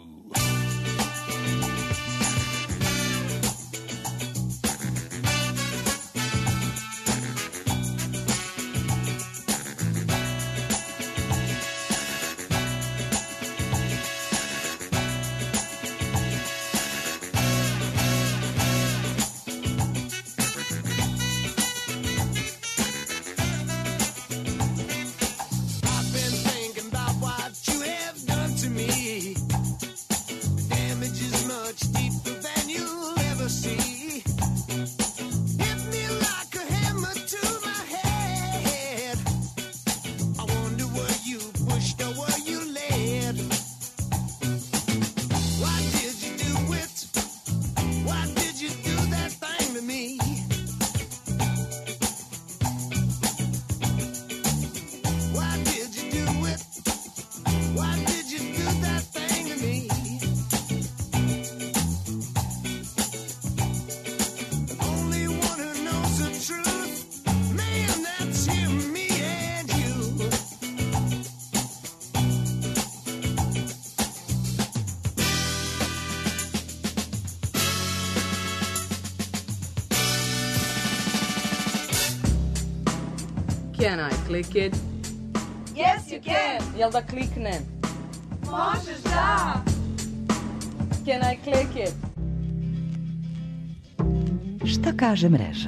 I've been thinking about what you have done to me. The damage is much deeper than you'll ever see. Hit me like a hammer to my head. I wonder were you pushed or were you led? Why did you do it? Why did you do that thing to me? Why did you do it? Why did you do that thing to me? The only one who knows the truth, man, that's him, me and you. Can I click it? Yes, you can. Jel da kliknem? Možeš, da. Can I click it? Šta kaže mreža?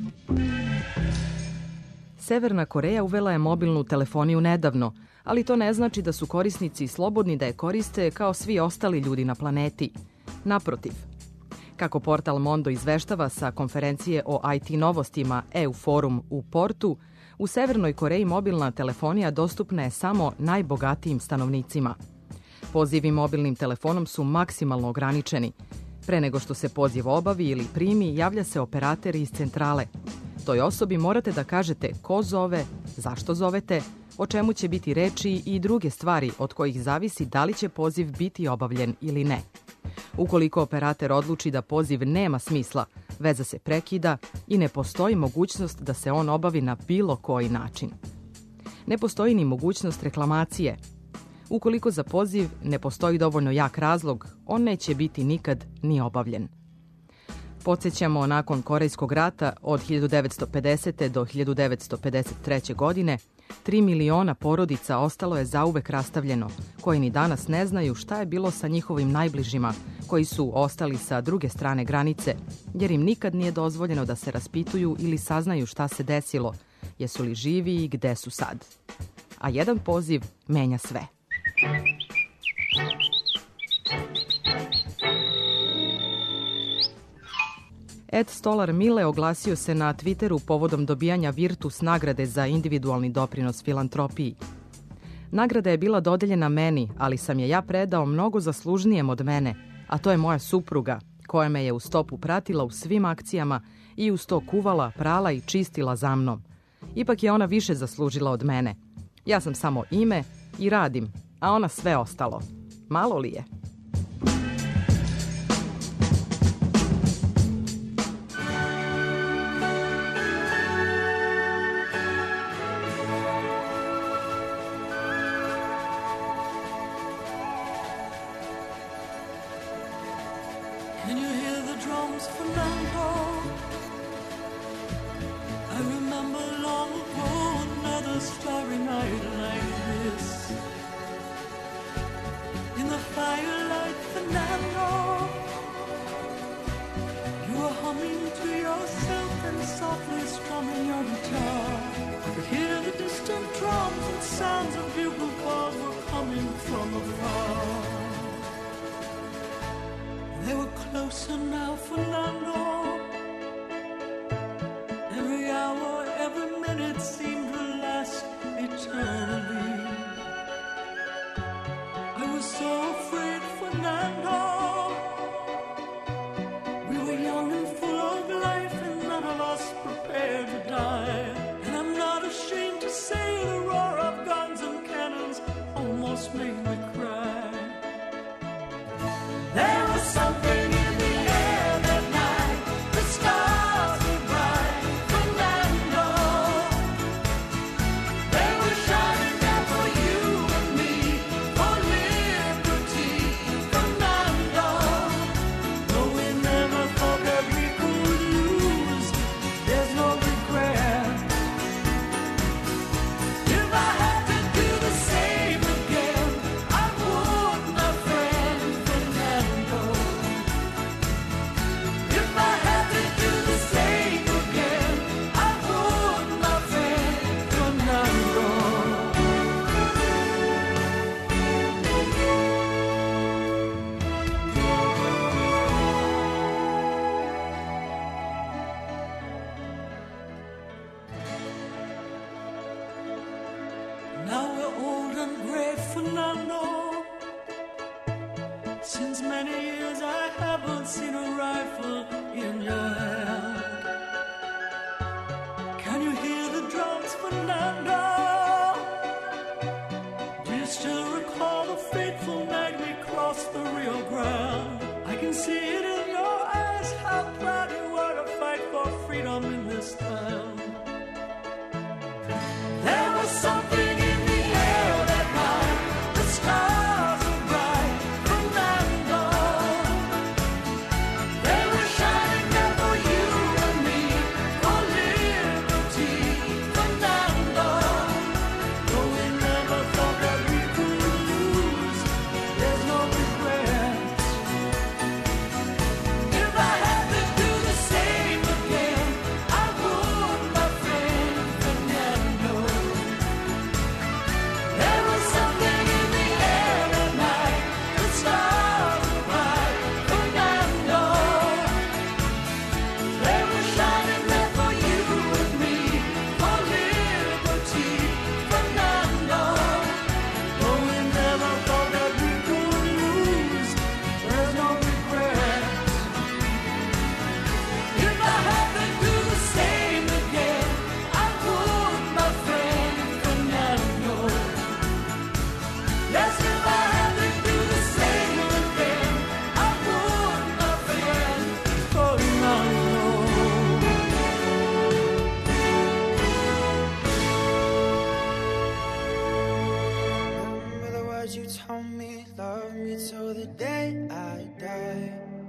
Severna Koreja uvela je mobilnu telefoniju nedavno, ali to ne znači da su korisnici slobodni da je koriste kao svi ostali ljudi na planeti. Naprotiv. Kako portal Mondo izveštava sa konferencije o IT novostima EU Forum u Portu, u Severnoj Koreji mobilna telefonija dostupna je samo najbogatijim stanovnicima. Pozivi mobilnim telefonom su maksimalno ograničeni. Pre nego što se poziv obavi ili primi, javlja se operater iz centrale. Toj osobi morate da kažete ko zove, zašto zovete, o čemu će biti reči i druge stvari od kojih zavisi da li će poziv biti obavljen ili ne. Ukoliko operater odluči da poziv nema smisla, veza se prekida i ne postoji mogućnost da se on obavi na bilo koji način. Ne postoji ni mogućnost reklamacije. Ukoliko za poziv ne postoji dovoljno jak razlog, on neće biti nikad ni obavljen. Podsjećamo, nakon Korejskog rata od 1950. do 1953. godine, 3 miliona porodica ostalo je zauvek rastavljeno, koji ni danas ne znaju šta je bilo sa njihovim najbližima, koji su ostali sa druge strane granice, jer im nikad nije dozvoljeno da se raspituju ili saznaju šta se desilo, jesu li živi i gde su sad. A jedan poziv menja sve. Ed Stolar Mile oglasio se na Twitteru povodom dobijanja Virtus nagrade za individualni doprinos filantropiji. Nagrada je bila dodeljena meni, ali sam je ja predao mnogo zaslužnijem od mene, a to je moja supruga, koja me je u stopu pratila u svim akcijama i uz to kuvala, prala i čistila za mnom. Ipak je ona više zaslužila od mene. Ja sam samo ime i radim, a ona sve ostalo. Malo li je? Can you hear the drums, Fernando? I remember long ago another starry night like this. In the firelight, Fernando, you were humming to yourself and softly strumming your guitar. I could hear the distant drums and sounds of bugle calls were coming from afar. They were closer now, Fernando. Every hour, every minute seemed to last eternally. I was so afraid, Fernando. We were young and full of life, and none of us prepared to die. And I'm not ashamed to say the roar of guns and cannons almost made me cry. There was something in the air that night. The stars were bright, Fernando. They were shining down for you and me, for liberty, Fernando. Though we never thought that we could lose, there's no regret. If I had to do the same again, I would, my friend Fernando. If I had to do the same again, I would, my friend Fernando. Now we're old and gray, Fernando. Since many years I haven't seen a rifle in your hand. Can you hear the drums, Fernando? Do you still recall the fateful night we crossed the Rio Grande? I can see it in your eyes, how proud you were to fight for freedom in this land. There was something in the air that night. The stars were bright, Fernando. They were shining down for you and me, for liberty, Fernando. Though we never thought that we could lose, there's no regret. If I had to do the same again, I would, my friend Fernando. There was something in the air that night. The stars were bright, Fernando. They were shining there for you and me, for liberty, Fernando. Though we never thought that we could lose, there's no regret. If I had to do the same again, I would, my friend Fernando. Yes, if I had to do the same again, I would, my friend Fernando. Remember the words you told me, love me till the day I die.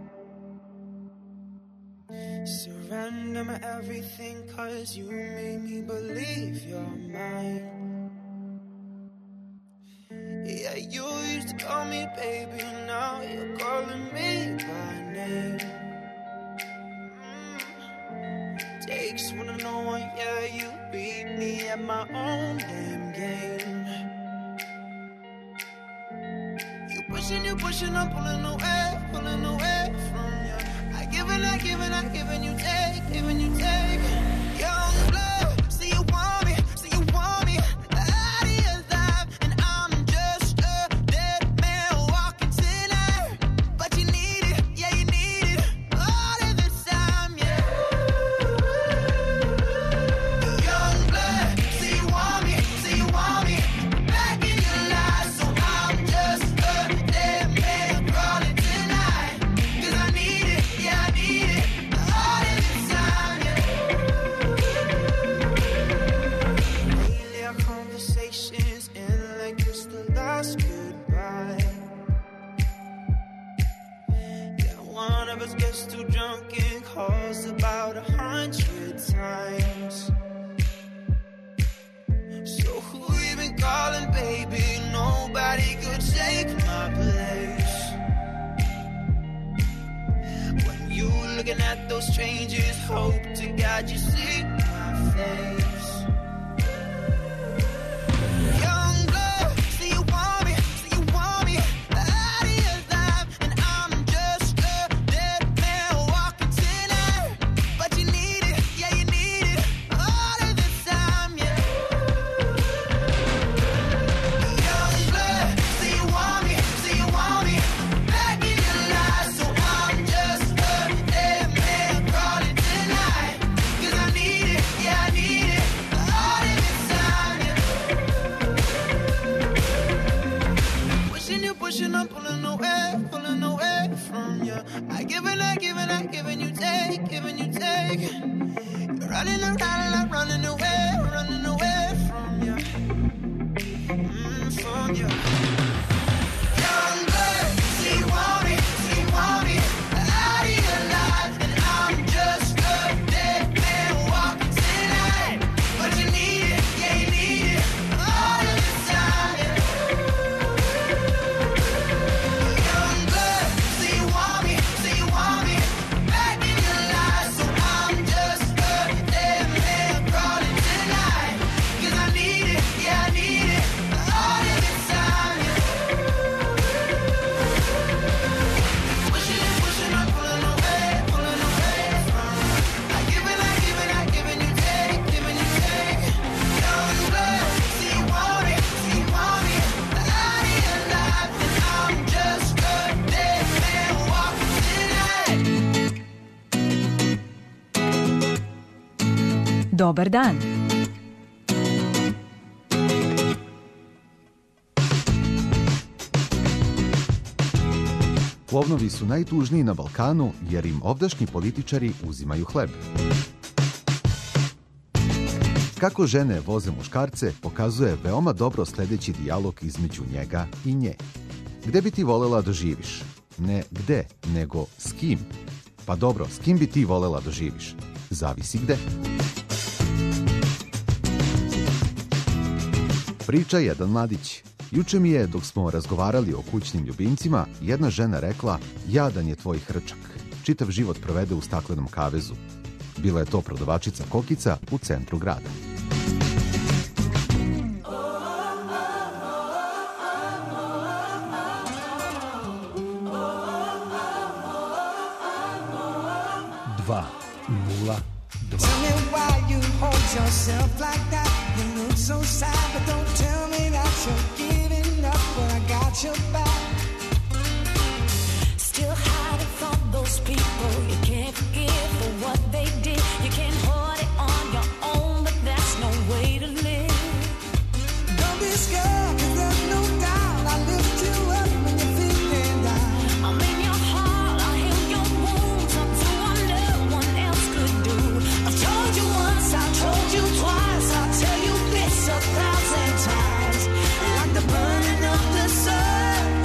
Surrender my everything, 'cause you made me believe you're mine. Yeah, you used to call me baby, now you're calling me by name. Takes one to know one, yeah, you beat me at my own damn game. You pushing, I'm pulling away from you. I giving you take. Young blood, see you want me, out of your life, and I'm just a dead man walking tonight. But you need it, yeah, you need it all of the time, yeah. Young blood, see you want me, back in your life, so I'm just a dead man crawling tonight. 'Cause I need it, yeah, I need it all of the time, yeah. of us gets too drunk and calls about 100 times. So who you been calling, baby? Nobody could take my place. When you looking at those strangers, hope to God you see my face. Young blood, so you want me, out of your life, and I'm just a dead man walking tonight. But you need it, yeah, you need it all of the time, yeah. Young blood, so you want me, back in your life. So I'm just a dead man crawling tonight. 'Cause I need it, yeah, I need it all of the time, yeah. Pushing, I'm pulling away from you. I give and I give and I give and you take, You're running around, I'm running away from you, from you. Young blood, see you want me, out of your life, and I'm just a dead man walking tonight. But you need it, yeah, you need it all of the time, yeah. Young blood, see you want me, back in your life. So I'm just a dead man crawling tonight. 'Cause I need it, yeah, I need it all of the time, yeah. Pushing, I'm pulling away from you. I give and I give and I give and you take, Young blood, see you want me, out of your life, and I'm just a dead man walking tonight. Dobar dan. Klovnovi su najtužniji na Balkanu jer im ovdašnji političari uzimaju hleb. Kako žene voze muškarce pokazuje veoma dobro sledeći dijalog između njega i nje. Gde bi ti volela da živiš? Ne gde, nego s kim. Pa dobro, s kim bi ti volela da živiš? Zavisi gde. Priča jedan mladić. Juče mi je, dok smo razgovarali o kućnim ljubimcima, jedna žena rekla: jadan je tvoj hrčak. Čitav život provede u staklenom kavezu. Bila je to prodavačica kokica u centru grada. Tell me why you hold yourself like that. You look so sad, but don't tell me that you're giving up when I got your back. Still hiding from those people you can't forgive for what they did. You can't hold it on your own, but that's no way to live. Don't be scared, 'cause there's no doubt I lift you up when you're feeling down. I'm in your heart, I heal your wounds. I'm doing what no one else could do. I've told you once, I've told you twice, I'll tell you this 1,000 times. Like the burning of the sun,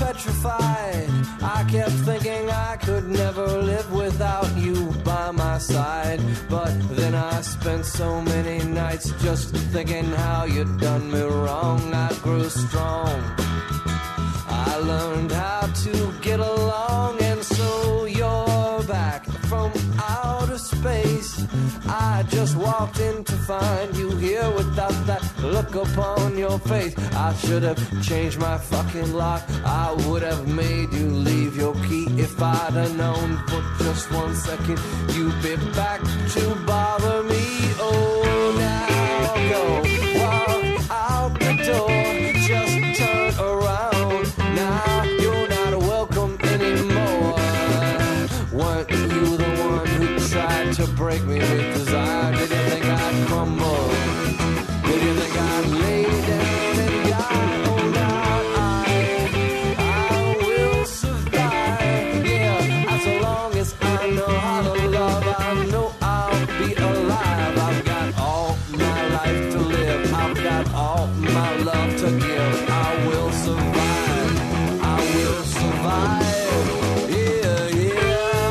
petrified. I kept thinking I could never live without you by my side. But then I spent so many nights just thinking how you'd done me wrong. I grew strong. I learned how to get along, and so you're back from outer space. I just walked in to find you here without that look upon your face. I should have changed my fucking lock. I would have made you leave your key if I'd have known for just 1 second you'd be back to bother me. Oh, now go walk out the door. Just turn around. Now you're not welcome anymore. Weren't you the one who tried to break me with desire? Did you think I'd crumble? Did you think I'd lay down and die? Oh, now I will survive. Yeah, as long as I know how to love, I know I'll be alive. I've got all my life to live. I've got all my love to give. I will survive. I will survive. Yeah, yeah.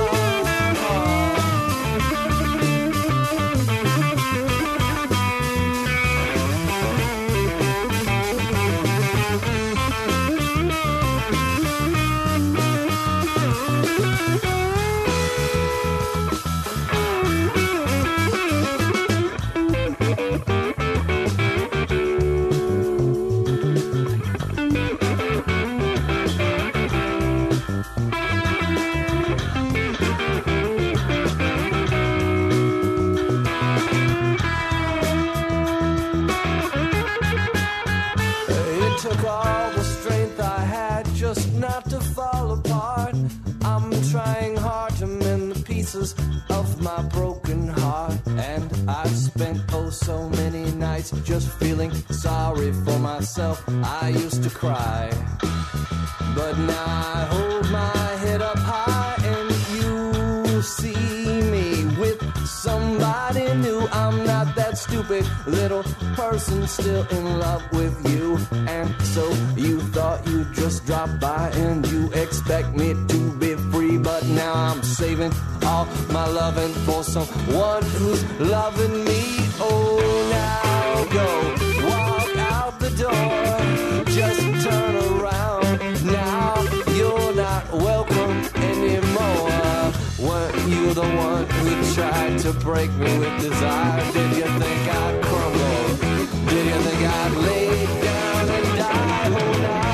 It took all the strength I had just not to fall apart. I'm trying hard to mend the pieces of my broken heart. And I've spent oh so many nights just feeling sorry for myself. I used to cry, but now I hold my head up high and you see me with somebody new. I'm not that stupid little person still in love with you. And so you thought you'd just drop by and you expect me to be free. But now I'm saving all my loving for someone who's loving me. Oh, now go walk out the door. Just turn around. Now you're not welcome anymore. Weren't you the one who tried to break me with desire? Did you think I'd crumble? Did you think I'd lay down and die? Oh, now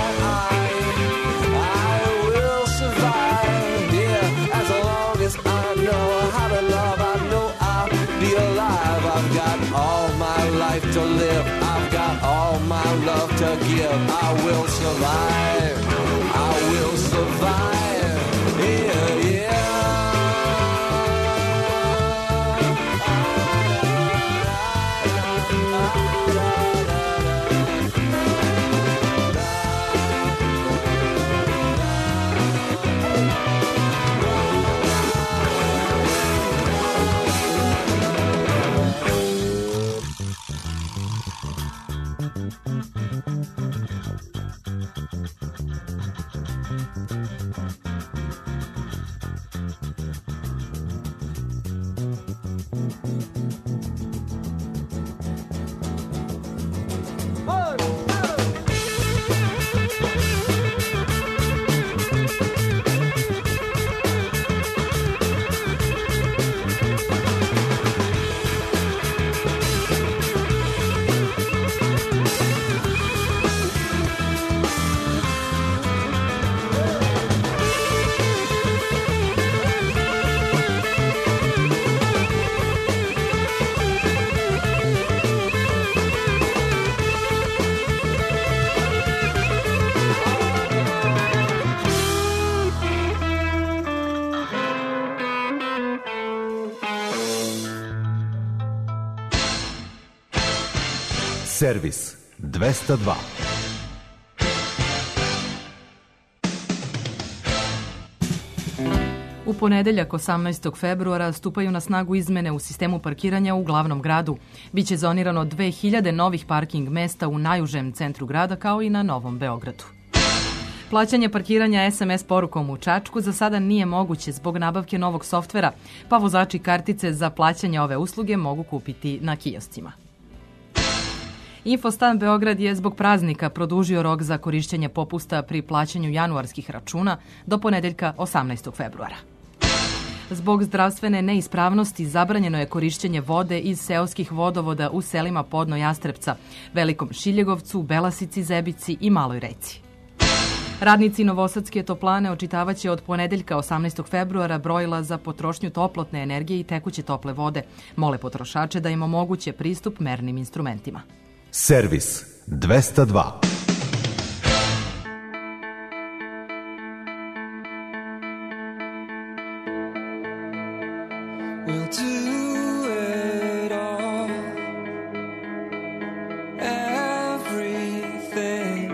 I will survive. Yeah, as long as I know how to love, I know I'll be alive. I've got all my life to live. I've got all my love to give. I will survive. I will survive. Yeah, yeah. Servis 202. U ponedeljak 18. februara stupaju na snagu izmene u sistemu parkiranja u glavnom gradu. Biće zonirano 2000 novih parking mesta u najužem centru grada kao i na Novom Beogradu. Plaćanje parkiranja SMS porukom u Čačku za sada nije moguće zbog nabavke novog softvera, pa vozači kartice za plaćanje ove usluge mogu kupiti na kioscima. Infostan Beograd je zbog praznika produžio rok za korišćenje popusta pri plaćanju januarskih računa do ponedeljka 18. februara. Zbog zdravstvene neispravnosti zabranjeno je korišćenje vode iz seoskih vodovoda u selima Podno Jastrepca, Velikom Šiljegovcu, Belasici, Zebici i Maloj Reci. Radnici Novosadske toplane očitavaće od ponedeljka 18. februara brojila za potrošnju toplotne energije i tekuće tople vode. Mole potrošače da im omoguće pristup mernim instrumentima. Servis 202. We'll do it all, everything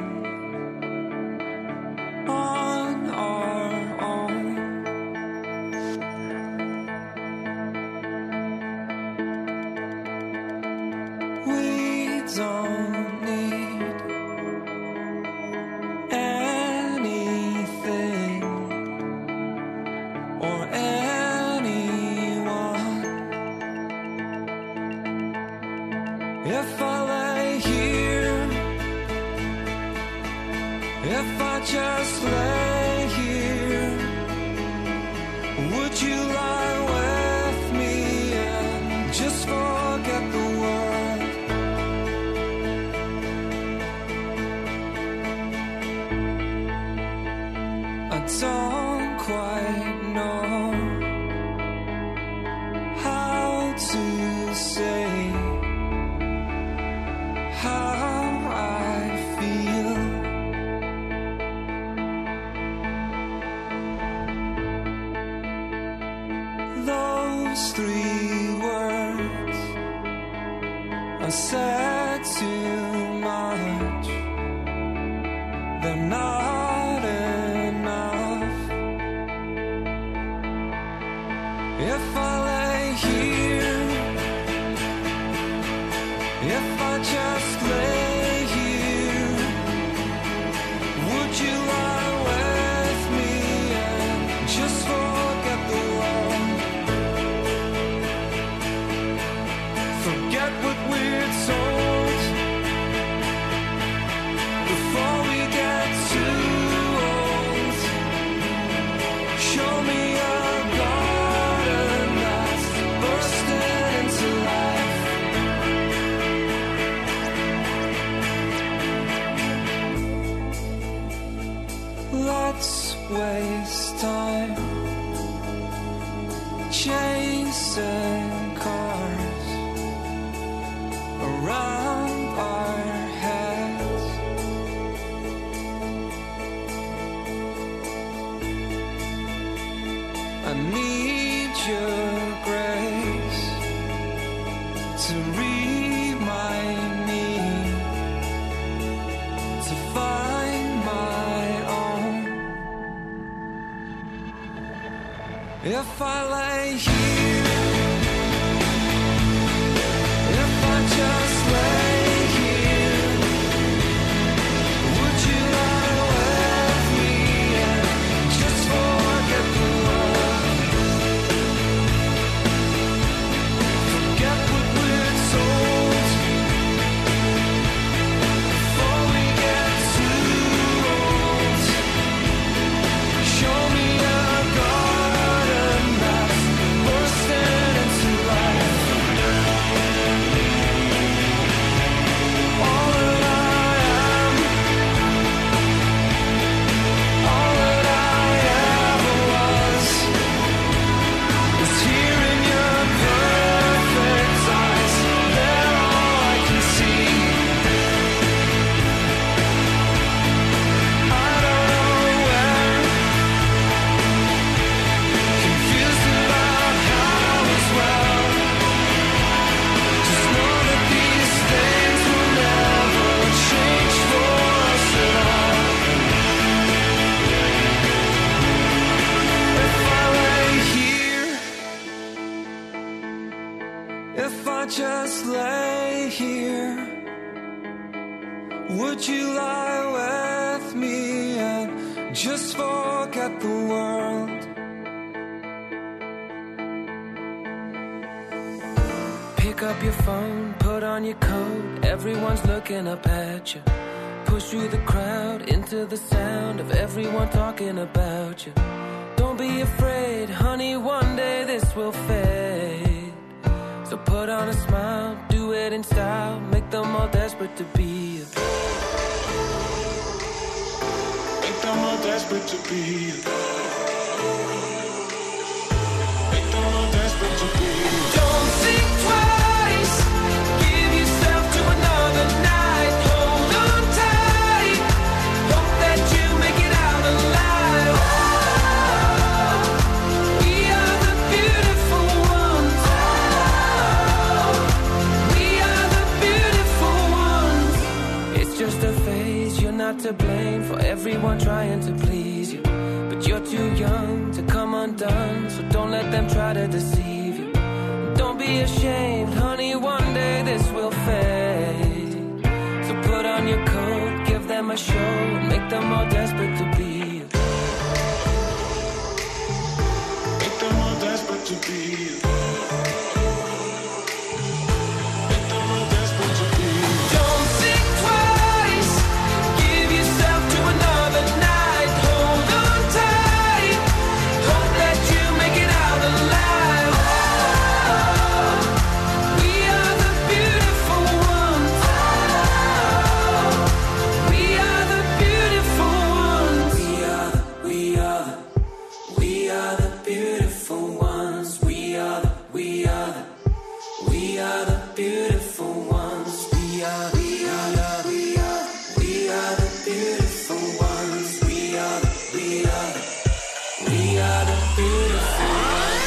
on our own. We don't need anything or if I lay here, if I just lay here, would you lie with me and just forget the world? I don't quite know how to say how I feel. Those three words are said too much. They're not enough. If I lay here, if I just lay here, would you lie with me and just forget the world? Forget what we're told before we get too old. Show me a garden that's bursting into life. Let's waste time chasing cars around our heads. I need your grace to remind me to find my own. If I lay here, if I just lay here, would you lie with me and just forget the world? Forget what we're told before we get too old. Show me a garden that's bursting into life. Just forget the world. Pick up your phone, put on your coat. Everyone's looking up at you. Push through the crowd into the sound of everyone talking about you. Don't be afraid, honey, one day this will fade. So put on a smile, do it in style, make them all desperate to be you. Make them all desperate to be you. Make them all desperate to be you. Don't think twice, give yourself to another night. Hold on tight, hope that you make it out alive. We are the beautiful ones. We are the beautiful ones. It's just a phase, you're not to blame for everyone trying to please you. But you're too young to come undone, so don't let them try to deceive you. Don't be ashamed, honey, one day this will fade. So put on your coat, give them a show, and make them all desperate to be you. Make them all desperate to be you. Make them all desperate to be you. Don't think twice, give yourself to another night. Hold on tight, hope that you make it out alive. We are the beautiful ones. We are the beautiful ones. We are the beautiful ones. We are the beautiful ones. We are the beautiful ones. We are the beautiful ones.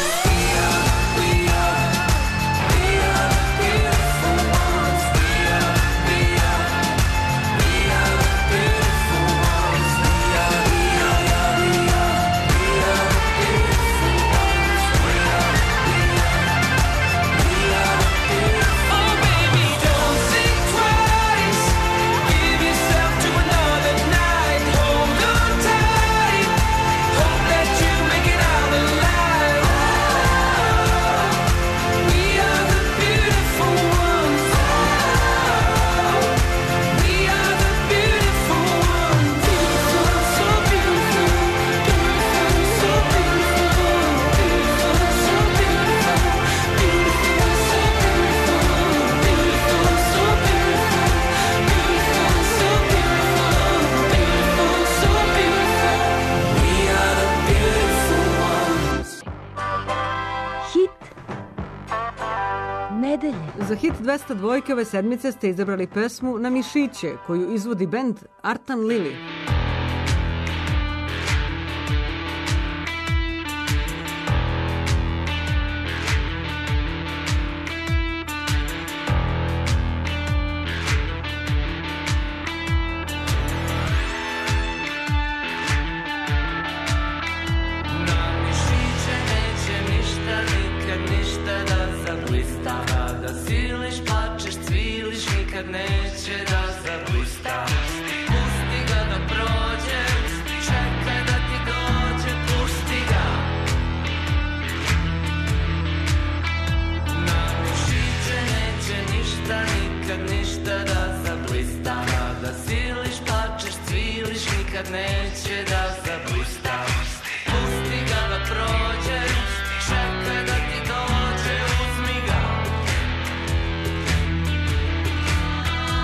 Za hit 202 ove sedmice ste izabrali pesmu Na mišiće, koju izvodi bend Artan Lili. Neće da zablista, pusti ga da prođe, čekaj da ti dođe, pusti ga. Na mišiće neće ništa, nikad ništa da zablista. Kada siliš, plačeš, cviliš, nikad neće da zablista. Pusti ga da prođe, čekaj da ti dođe, uzmi ga.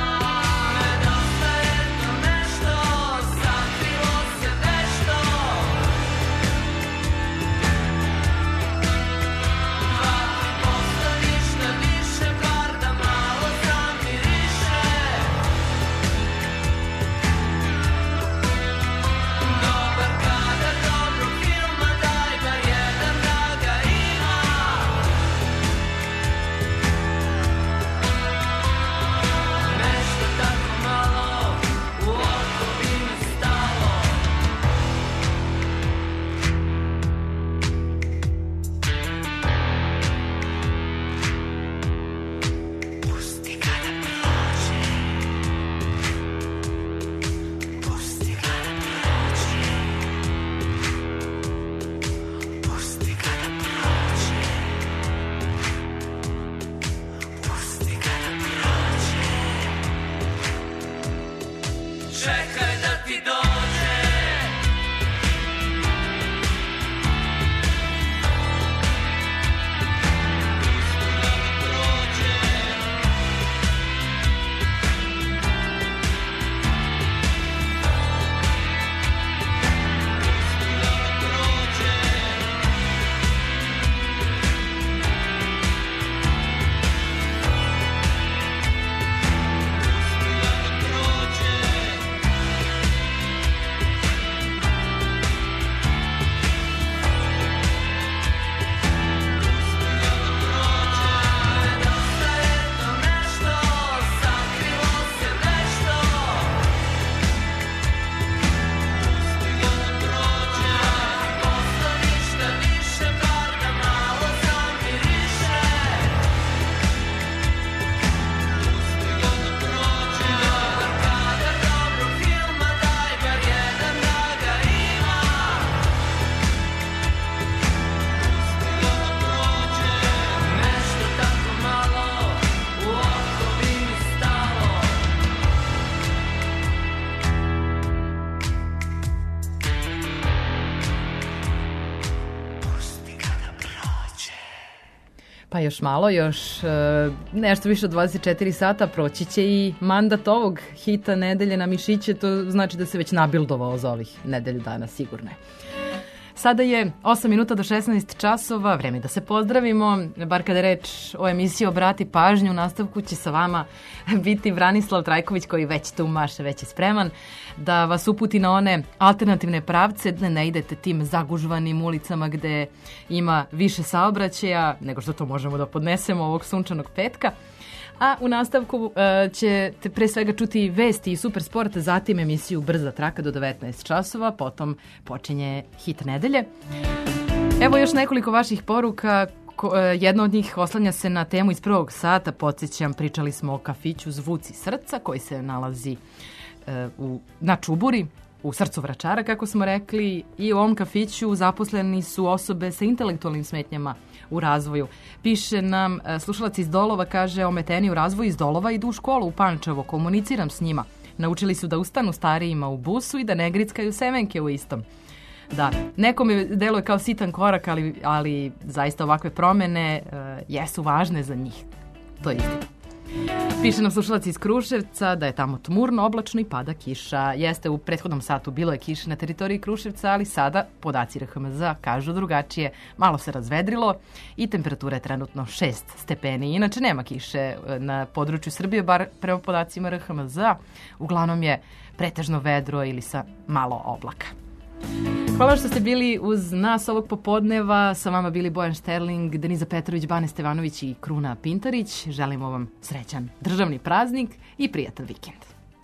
Pa još malo, još nešto više od 24 sata proći će i mandat ovog hita nedelje na mišiće, to znači da se već nabildovao za ovih nedelju dana, sigurno je. Sada je 8 minuta do 16 časova, vreme da se pozdravimo, bar kada je reč o emisiji Obrati pažnju, u nastavku će sa vama biti Branislav Trajković koji već tu maše, već je spreman da vas uputi na one alternativne pravce, da ne idete tim zagužvanim ulicama gde ima više saobraćaja nego što to možemo da podnesemo ovog sunčanog petka. A u nastavku ćete pre svega čuti vesti i super sport, zatim emisiju Brza traka do 19 časova, potom počinje hit nedelje. Evo još nekoliko vaših poruka, jedna od njih oslanja se na temu iz prvog sata, podsjećam, pričali smo o kafiću Zvuci srca koji se nalazi na Čuburi, u srcu Vračara, kako smo rekli, i u ovom kafiću zaposleni su osobe sa intelektualnim smetnjama u razvoju. Piše nam slušalac iz Dolova, kaže, ometeni u razvoju iz Dolova idu u školu u Pančevo, komuniciram s njima. Naučili su da ustanu starijima u busu i da ne grickaju semenke u istom. Da, nekome deluje kao sitan korak, ali zaista ovakve promene jesu važne za njih. To je istina. Piše nam slušalac iz Kruševca da je tamo tmurno, oblačno i pada kiša. Jeste, u prethodnom satu bilo je kiše na teritoriji Kruševca, ali sada podaci RHMZ kažu drugačije. Malo se razvedrilo i temperatura je trenutno 6 stepeni. Inače nema kiše na području Srbije, bar prema podacima RHMZ. Uglavnom je pretežno vedro ili sa malo oblaka. Hvala što ste bili uz nas ovog popodneva. Sa vama bili Bojan Šterling, Deniza Petrović, Bane Stevanović i Kruna Pintarić. Želimo vam srećan državni praznik i prijatan vikend.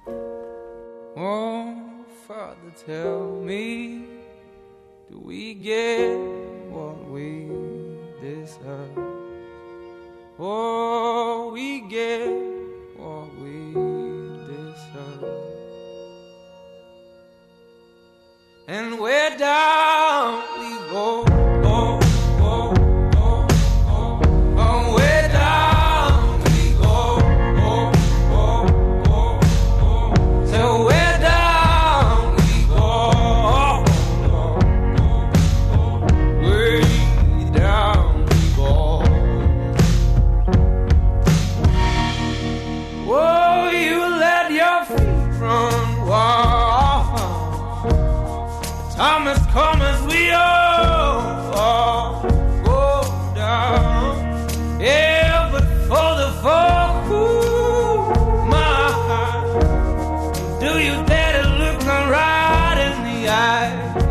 Oh, Father, tell me, do we get what we deserve? Oh, we get what we deserve. And where down we go, oh, oh, oh, oh, oh, where down we go, oh, oh, oh, oh, so where down we go, oh, oh, oh, oh, way down we go. Oh, you let your feet run wild. Thomas, come as we all go down. Yeah, but for the folk who my heart, do you dare to look me right in the eye?